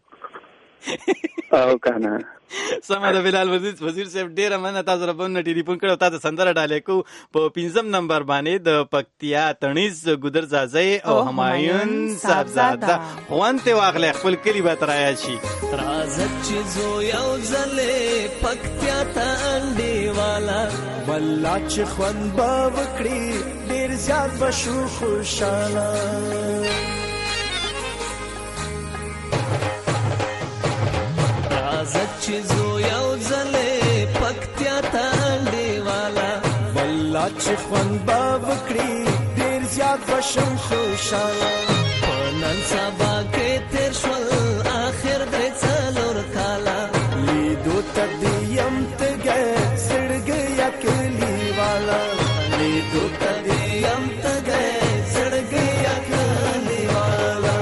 او که نه سمه ده بلال وزیر صاحب ډېره مننه تاسو سره به نه ټلیفون کړی او تا ته سندره ډالۍ کوو په پنځم نمبر باندې د پکتیا تڼیز ګودر زازی او همایون صاحبزاده خوند ترې واخلی خپل کلي به ته رایاد شي. راځه چې زو یو ځلې پکتیا ته انډې والا والله چې خوند به وکړي ډېر ډیر زیات بشو خوشاله راځه چې زو یو ځلې پکتیا ته انډیواله والله چې خوند به وکړي ډیر زیات بشم خوشاله په نن سبا کې تیر شول آخر درې څلور کاله لیدو ته دې یم تږی زړګی یا کلیواله لیدو ته دې یم تږی زړګی یا کلیواله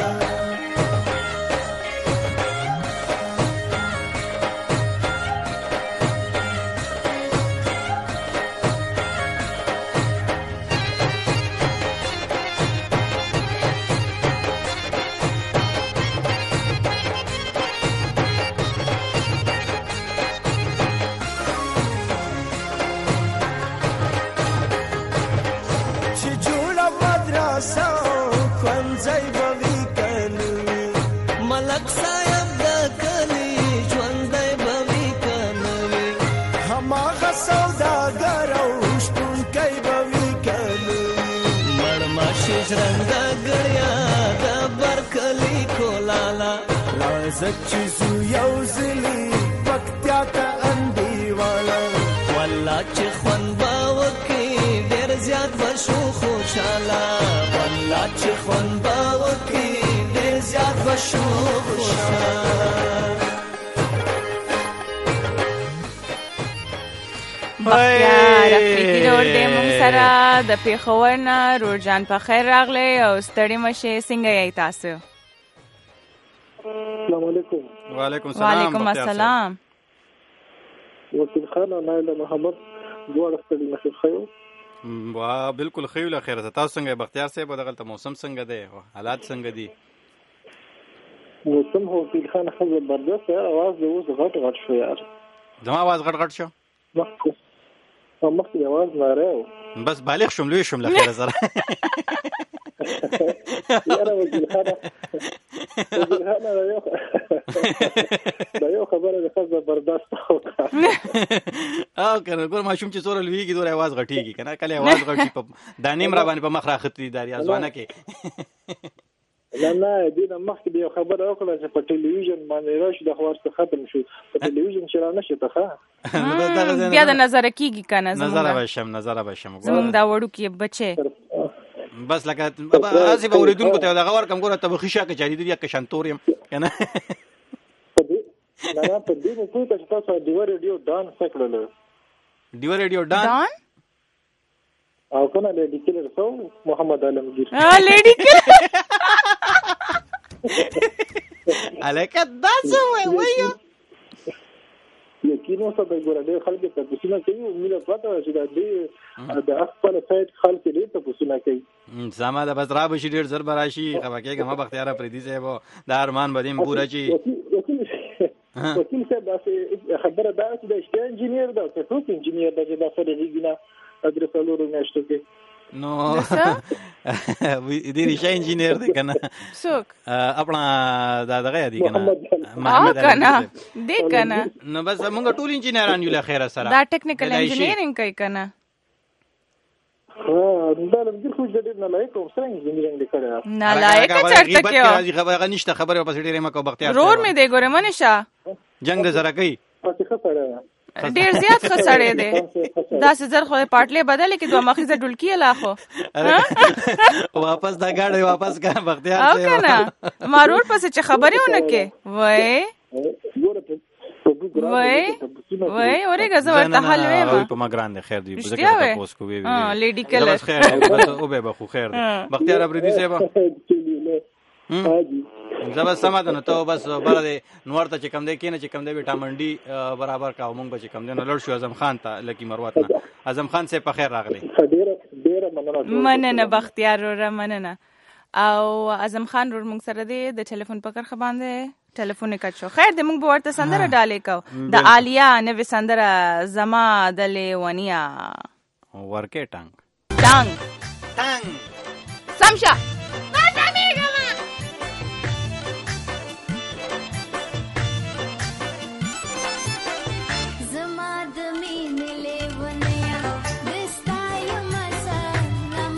ملک صاحب د کلی ژوندی به وي که نه وي هماغه سوداګر او شپونکی به وي که نه وي مړماشي ژرنده ګړیا د برکلي کولاله راځه چې زو یو ځلې پکتیا ته انډیواله والله چې خوند به وکړي ډېر زیات به شو خوشاله والله چې خوند به وکړي ډېر زیات به شو خوشاله بختیار افریدي رور دی موږ سره د پېښور نه. رور جان په خیر راغلی او ستړي مشې. څنګه یې تاسو؟ السلام علیکم. وعلیکم السلام. وعلیکم السلام. وکیل خان او نایله محمد دواړه ستړي مشې خیو. وا بالکل خیو له خیره. تاسو څنګه بختیار صاحب دغلته موسم څنګه دی حالات څنګه دي؟ موسم هو وکیل خان خو زبردست دی. اواز د اوس غټ غټ شو یار. زما اواز غټ غټ شو؟ مخکې مخکې اواز ناره و. بس بالغ شوم لوی شوم له خیره سره. یاره وکیل خانه وکیل خانه دا یو دا یو خبره ده ښه زبردست وکړه. او که نه ګوره ماشوم چې څومره لویږي دومره اواز غټېږي که نه. کله اواز غټي په دانې م را باندې په مخ راختي دا ریاضوانه کې. نه نه دې نه مخکې د یو خبره وکړه چې په ټلویزیون باندې راشي د خبر څه ختم شو. په ټلویزیون چې را نشي ته ښه بیا د نظره کېږي که نه نظره به شم نظره به شم زمونږ دا وړوکي بچې بس لکه هسې به اورېدونکو ته دغه ورکړم ګوره ته به ښه شا که چارېدلي یا که شنتور یم که نه. نه نه په دې مې پوه کړه چې تاسو ډیوه ریډیو ډان څه کړلو. ډیوه ریډیو ډان او کنه لیډي کلر سو محمد علمگیر. لیډي کلر الکه دا څه وایو؟ یقین اوسه د ګوره ډېر خلک تپوسونه کوي. مینه پته ده چې د دې د خپل سایت خلک ډېر تپوسونه کوي. زما د بس را به شي ډېر زر به را شي خفه کېږم مه بختیار افریدي صاحب دا ارمان به دې م پوره شي. وکیل صاحب داسې خبره دا چې د اشتیا انجینیر ده که څوک انجینیر ده چې دا فرغېږي نه درې څلورو میاشتو کې نو دې رشا انجینیر دی که نه څوک اپنا دا دغه یادي که نه محمد که نه دی که نه نو بس مونږ ټول انجینیران یو له خیره سره دا ټیکنیکل انجینیرینګ کوي که نه دا لمګیر خو ډېر نالایق او څنګه انجینیرینګ دې کړی نالایق چېرته کې و هغه نشته خبرې ورپسې ډېرې مه کوه بختیار رور مې دی ګورې منې شه جنګ د سره کوي ډېر زیات ښه سړی دی. داسې زر خو پاټلې بدلې کې دوه مخیزه ډولکي یې لا خو واپس دا ګاډی واپس که بختیار او که نه ما رور پسې چې خبرې ونه کې وای وای وای اورېږه زه ورته حل ویم په ما ګران دی خیر دی ځکه تپوس کو وی وی لیډي کلر بس خیر بس او به خو خیر دی بختیار افریدي صاحب زه بس سمه ده نو ته بس بره دی نور ته چې کم دی کېنه چې کم دی وټامن ډي برابر کا او مونږ به چې کم دی نو لړ شو اعظم خان ته لکي مروت نه. اعظم خان صاحب په خیر راغلی. مننه بختیار وروره مننه. او اعظم خان ورور مونږ سره دی د ټلیفون په کرښه باندې ټلیفون یې کټ شو. خیر دی مونږ به ورته سندره ډالې کوو د عالیه نوې سندره زما د لیونیا ورکې ټنګ ټنګ ټنګ سم شه زما د مینې لیونیا د ستا یم سلام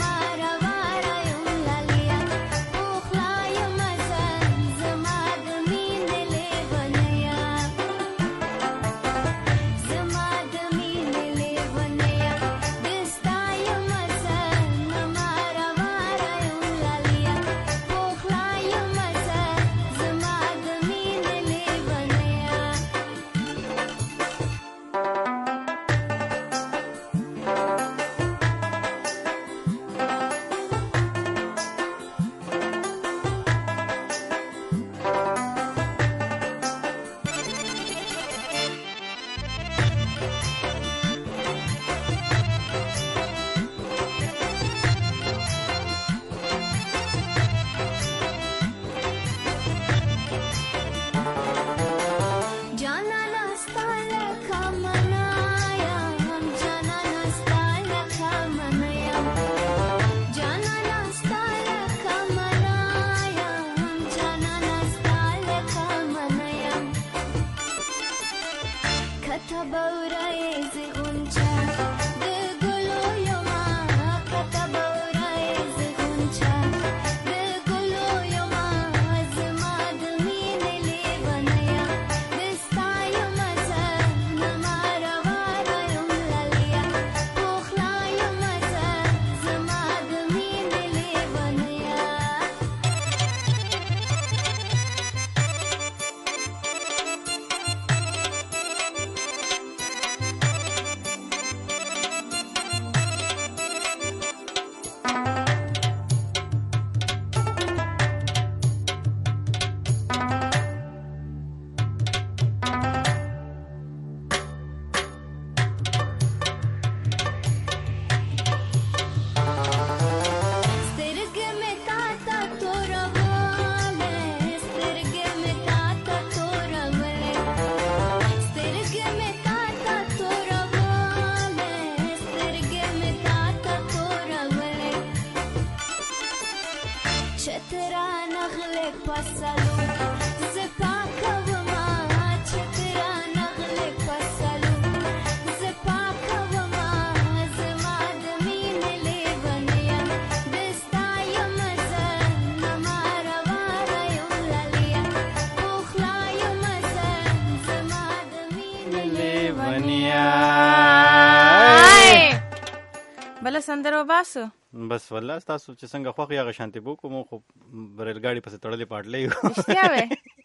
بل سندرو باسو بس والله تاسو چې څنګه خوښ یا غشانتی بو کوم خو برل ګاډي پسې تړلې پاټلې یو اشتیا وې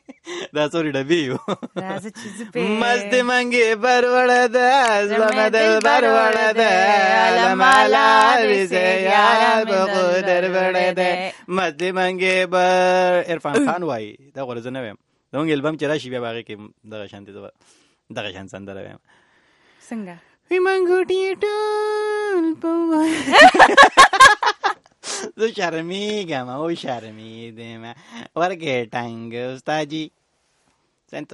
دا سوري ډبي یو راز چیز په مست منګي بروړه ده زمد بروړه ده علمالا وسه یار بغدر وړه ده مست منګي بر عرفان خان وای دا غوړ زنه ویم دغه البم چې راشي بیا باغې کې دغه شانتی دغه شان سندره ویم څنګه وی منګوټی ټول پوای زه شرمیږم او شرمیدم ورګه ټنګ استاجي سنت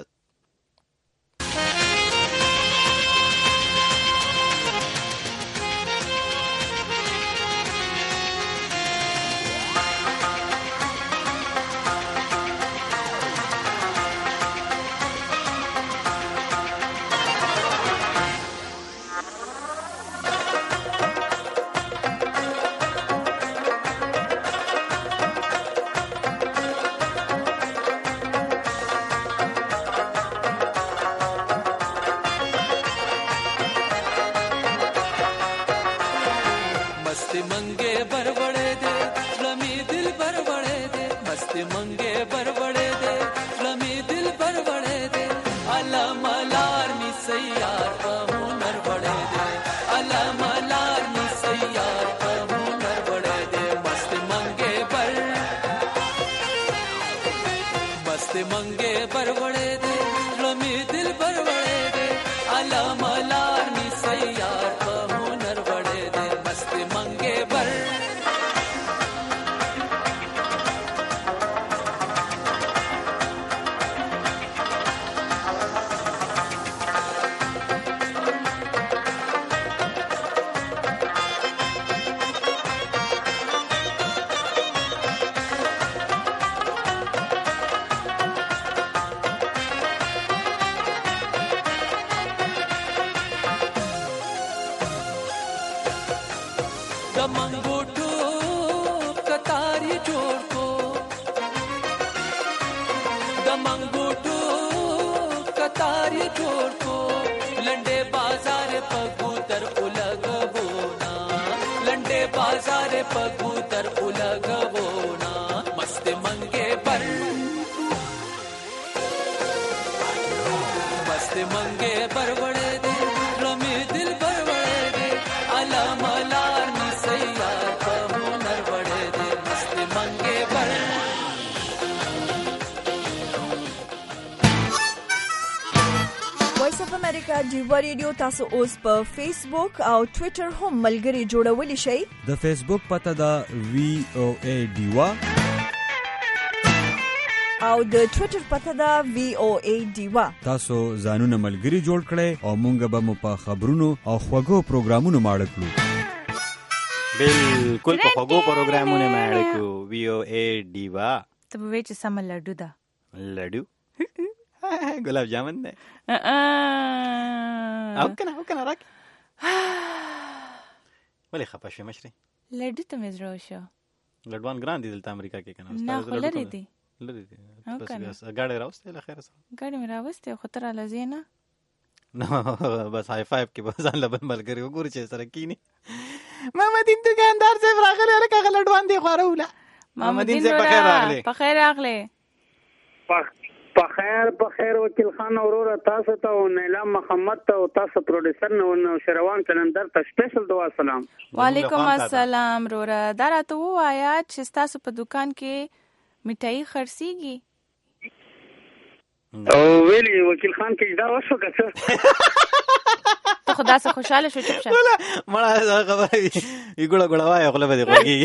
ډیوا ریډیو تاسو اوس په فیسبوک او ټوئیټر هم ملګری جوړولی شئ. د فیسبوک پته دا وی او ای ډیوا او د ټوئیټر پته دا وی او ای ډیوا. تاسو ځانونه ملګری جوړ کړئ او مونږ به مو په خبرونو او خوږو پروګرامونو ماړه کړو. بالکل په خوږو پروګرامونو ماړه کړو. وی او ای ډیوا ته به چې سم لډو دا لډو ګلاب جامن دی او کنه او کنه راک ولې خپه شوې مشري لډو ته مې زړه شو لډوان ګران دي دلته امریکا کې کنه نه خو لري دي لري دي بس ګاډي راوستې له خیره سره ګاډي مې راوستې خو تر لزینه نو بس هاي فایو کې بس ځان لبن ملګری وګوري چې سره کینی محمدین دکاندار صاحب راغلی هر کله لډوان دی خوروله محمدین صاحب په خیر راغلی په خیر راغلی په خیر په خیر وکیل خان اورور تاسو ته او نیلام محمد ته او تاسو پروډوسر نو شروان کلندر ته سپیشل دعا سلام وعلیکم السلام رورا دا راته وایا چې تاسو په دکان کې مټای خرڅيږي او ویلی وکیل خان کې دا وشو کڅ ته خدا سره خوشاله شو چپ شه مړه خبره یې ګړه ګړه وای خپل به خوږي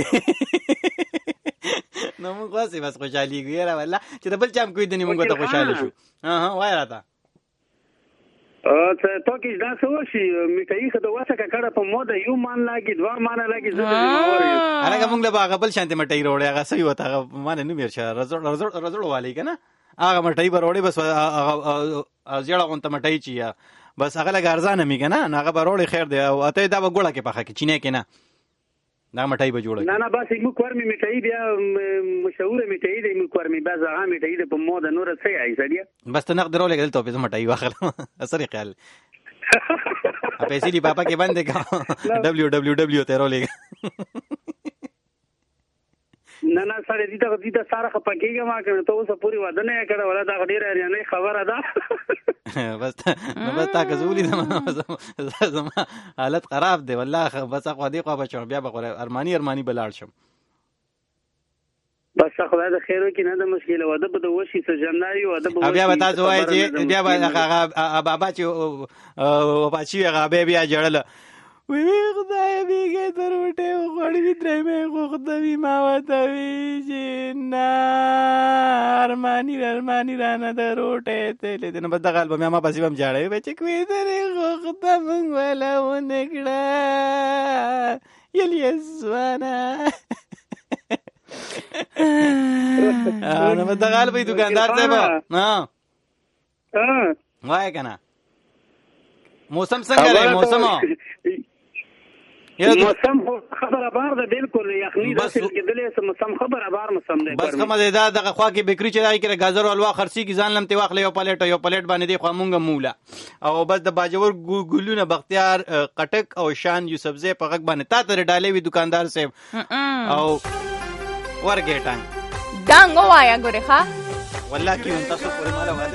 نو موږ واسي بس خوشالي ګیره والله چې د بل چم کوی دني موږ ته خوشاله شو ها ها وای راته ا ته تو کې دا څه وشي میټای خو د واسه کړه په موده یو مان لاګي دوه مان لاګي زه هغه موږ له هغه بل شانتي مټای وروړي هغه سوي وته هغه مان نه مرشه رزړ رزړ رزړ والی کنه هغه مټای وروړي بس هغه ازیړه غونته مټای چی بس هغه لګ ارزانه میګنه هغه وروړي خیر دی او ته دا وګړه کې پخه کې چینه کې نه دا مټای به جوړه نه نه بس یو کورمي مټای بیا مشهور مټای دی یو کورمي بس هغه مټای دی په موده نور څه ای سړیا بس ته نقد رولې دلته په مټای واخله اثر خیال پیسې دی پاپا کې باندې کا ډبلیو ډبلیو ډبلیو ته رولې نه نه سره دې ته دې ته ساره خپکیږه ما کنه ته اوس پوری واده نه کړه ولا دا ډیره نه خبره ده بس نو بس تا کزولې زما حالت خراب دی والله بس خو دې خو بچو بیا به ارمانی ارمانی بلاړ شم بس خدای د خیر وکړي نه د مشکل واده به د وشي څه جناري واده به بیا به تاسو وایي چې بیا به هغه بابا چې او بچي هغه بیا جړل وی وی خدای بیګه دروټه غوړې وی درې مې خو خدای ما وته وی چې نه ارمانی ارمانی رانه دروټه ته لیدنه بد غالب مې ما پسې هم جاړې و چې کوي درې خو خدای مونږ ولا ونګړه یلی زوانا نو بد غالب دکاندار صاحب ها وای کنه موسم څنګه دی موسم موسم خبره بار ده بالکل یخنی داسې کېدلې سم موسم خبره بار موسم دی بس کومه ده دغه خوا کې بکری چې راي کې غازر او الوا خرسي کې ځان لم ته واخلې یو پلیټ یو پلیټ باندې دی خو مونږه مولا او بس د باجور ګلونه بختیار قټک او شان یوسفزه په غږ باندې تا ته ډالې وی دکاندار صاحب او ورګه ټنګ ډنګ وایا ګوره ښا والله کې انت څو پرې مالا واده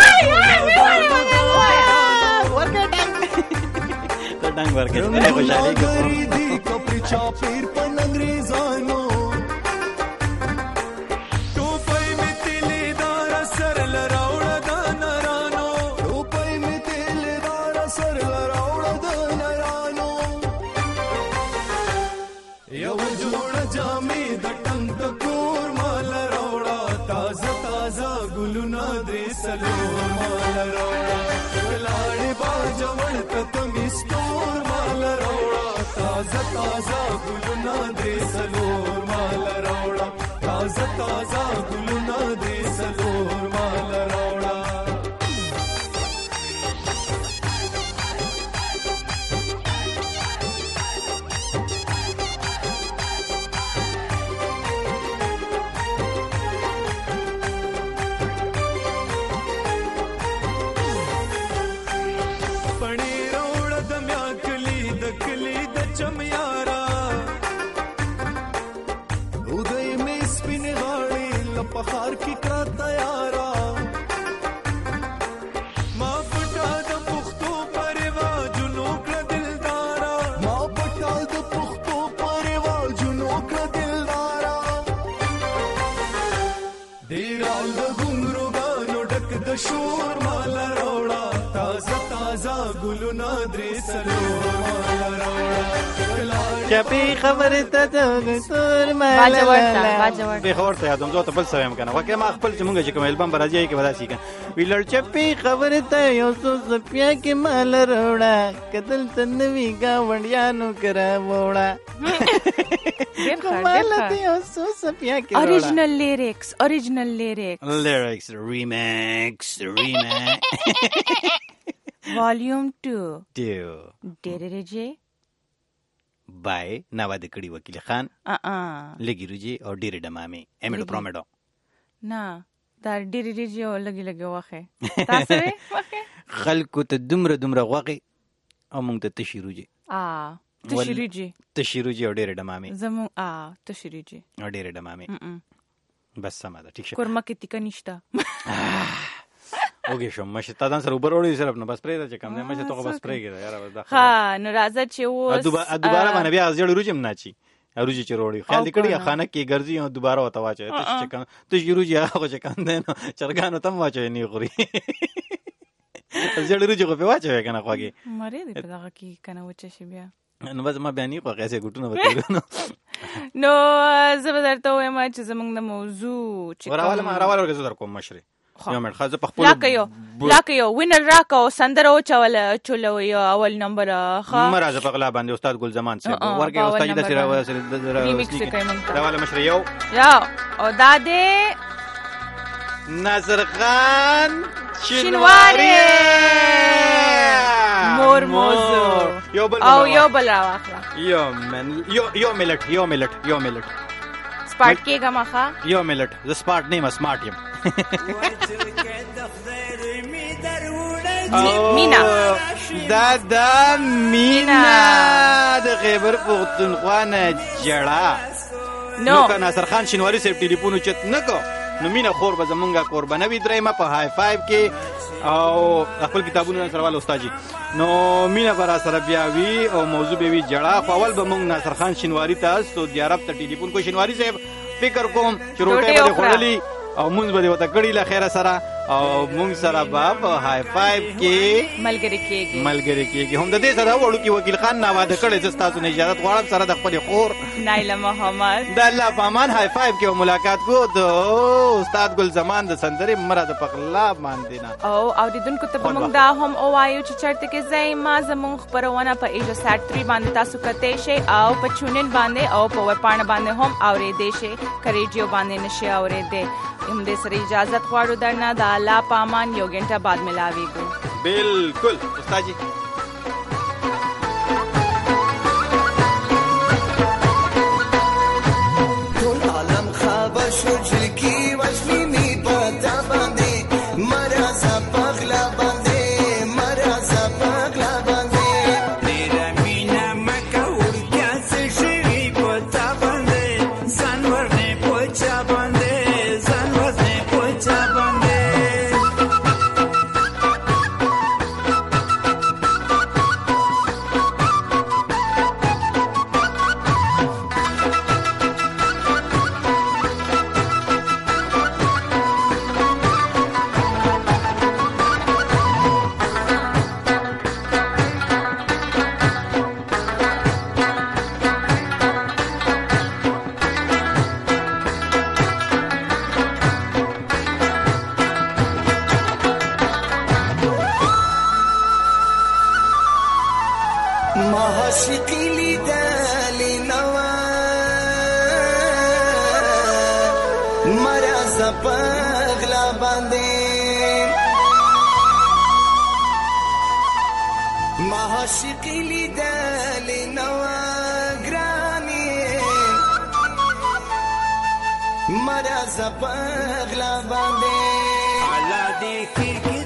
ورګه ټنګ ډنګ ورګه څه خوشالي کوي کپری چاپیر په انګریزانو ټوپای می تلې دار سر لراوړ د نرانو ټوپای می تلې دار سر لراوړ د نرانو یو جوړ جامې د ټنګ د کور مال راوړا تازه تازه ګلونه درې سلور مال راوړا ولاړې باجوړ کتمې ستور مال راوړا تازه تازه ګلونه درې سلور مال راوړا تازه تازه ګلونه درې سلور مال راوړا ګلونه درې څلور چپی خبره ته دغتور باجه ورته باجه ورته به خبرته یادوم زه ته بل څه هم کنه واکه ما خپل چې مونږ چې کوم البم برازي کې ودا شي کنه ویلړ چپی خبره ته یو څو سپیا کې مال روړه کدل تنوي گاونډیانو کرا وړه کمال ته یو څو سپیا کې اوریجنل لیریکس اوریجنل لیریکس لیریکس ریمیکس ریمیکس والیوم two two ډېرېږي بای نوا د کړي وکیل خان ا ا لګي روجي او ډېرې ډمامي امیډو پرومېډو نه دا ډېرېږي او لګي لګي واخه تاسو واخه خلکو ته دومره دومره غوغي او مونږ ته تشیروجي ا تشیروجي تشیروجي او ډېرې ډمامي زمو ا تشیروجي او ډېرې ډمامي بس سم ده ټیک شه کورما کې تیکا نشته اوګه شو مشه تا دان سره اوپر وړي سره نه بس پرې دا چې کم نه مشه ته بس پرې کېده یار دا ها نو راځه چې اوس دوباره باندې بیا ځړ روجم ناچی روجي چې وړي خیال دې کړی خانه کې ګرځي او دوباره وته واچي ته چې کم ته روجي هغه چې کم نه چرګانو تم واچي نه غوري ځړ روجي خو په واچي کنه خوږي مری دې په دغه کې کنه وچه شي بیا نو بس ما بیانې خو هغه څه ګټونه وکړو نو زه درته وایم چې زمونږ د موضوع چې وراواله ما راواله ورګه در کوم مشري یو منټ خاصه په خپل لاکيو لاکيو وینر راکو سندره او چول چولو یو اول نمبر ښه مرزه په غلا باندې استاد ګل زمان صاحب ورګه استاد د سره وسره د ریمیکس کوي مونږ راواله مشري یو یا او داده ناصر خان شینواری مور موضوع یو بل او یو بل راواخلا یو من یو یو ملت یو ملت یو ملت سپارټ کې غمخه یو ملت ز سپارټ نیم سمارټ یم مینا دا دا مینا د خیبر پختونخوا نه جړه نو که ناصر خان شینواری صاحب ټلیفون چت نکو نو مینا خور به زمونږه قربانوي درېمه په های فایو کې او خپل کتابونه سره والو استاد جی نو مینا برا سره بیا وی او موضوع به وی جړه په اول به مونږ ناصر خان شینواری ته سعودي عرب ته ټلیفون کو شینواری صاحب فکر کوم چې روټه به خورلی او مونږ به وته کړي له خیره سره او مونږ سره باب های فایو کې ملګری کېږي ملګری کېږي هم د دې سره وړو کې وکیل خان نواده کړي چې تاسو نه اجازه غواړم سره د خپل خور نایله محمد د الله پامان های فایو کې ملاقات کو د استاد ګل زمان د سندري مراد پخلا باندې نه او اوریدونکو ته مونږ دا هم او وایو چې چرته کې ځای ما زمونږ خبرونه په ایجو سات تری باندې تاسو کته شي او په چونن باندې او په وپانه باندې هم اورېدې شي کریډیو باندې نشي اورېدې هم دې سره اجازه غواړو درنه د الله پامان یو غنټه بعد ملاويږو بالکل استاد جی ټول عالم خبر شو چې کی وشمي می پتا باندې مرزا پغلا باندې مرزا پغلا باندې تیرا مینا مکه ورکا څه شي پتا باندې ځان ورنه پوچا باندې ځان ورنه پوچا باندې عاشقی لیدلی نوا مرز پغلا باندې عاشقی لیدلی نوا ګرانی مرز پغلا باندې الا دې کړي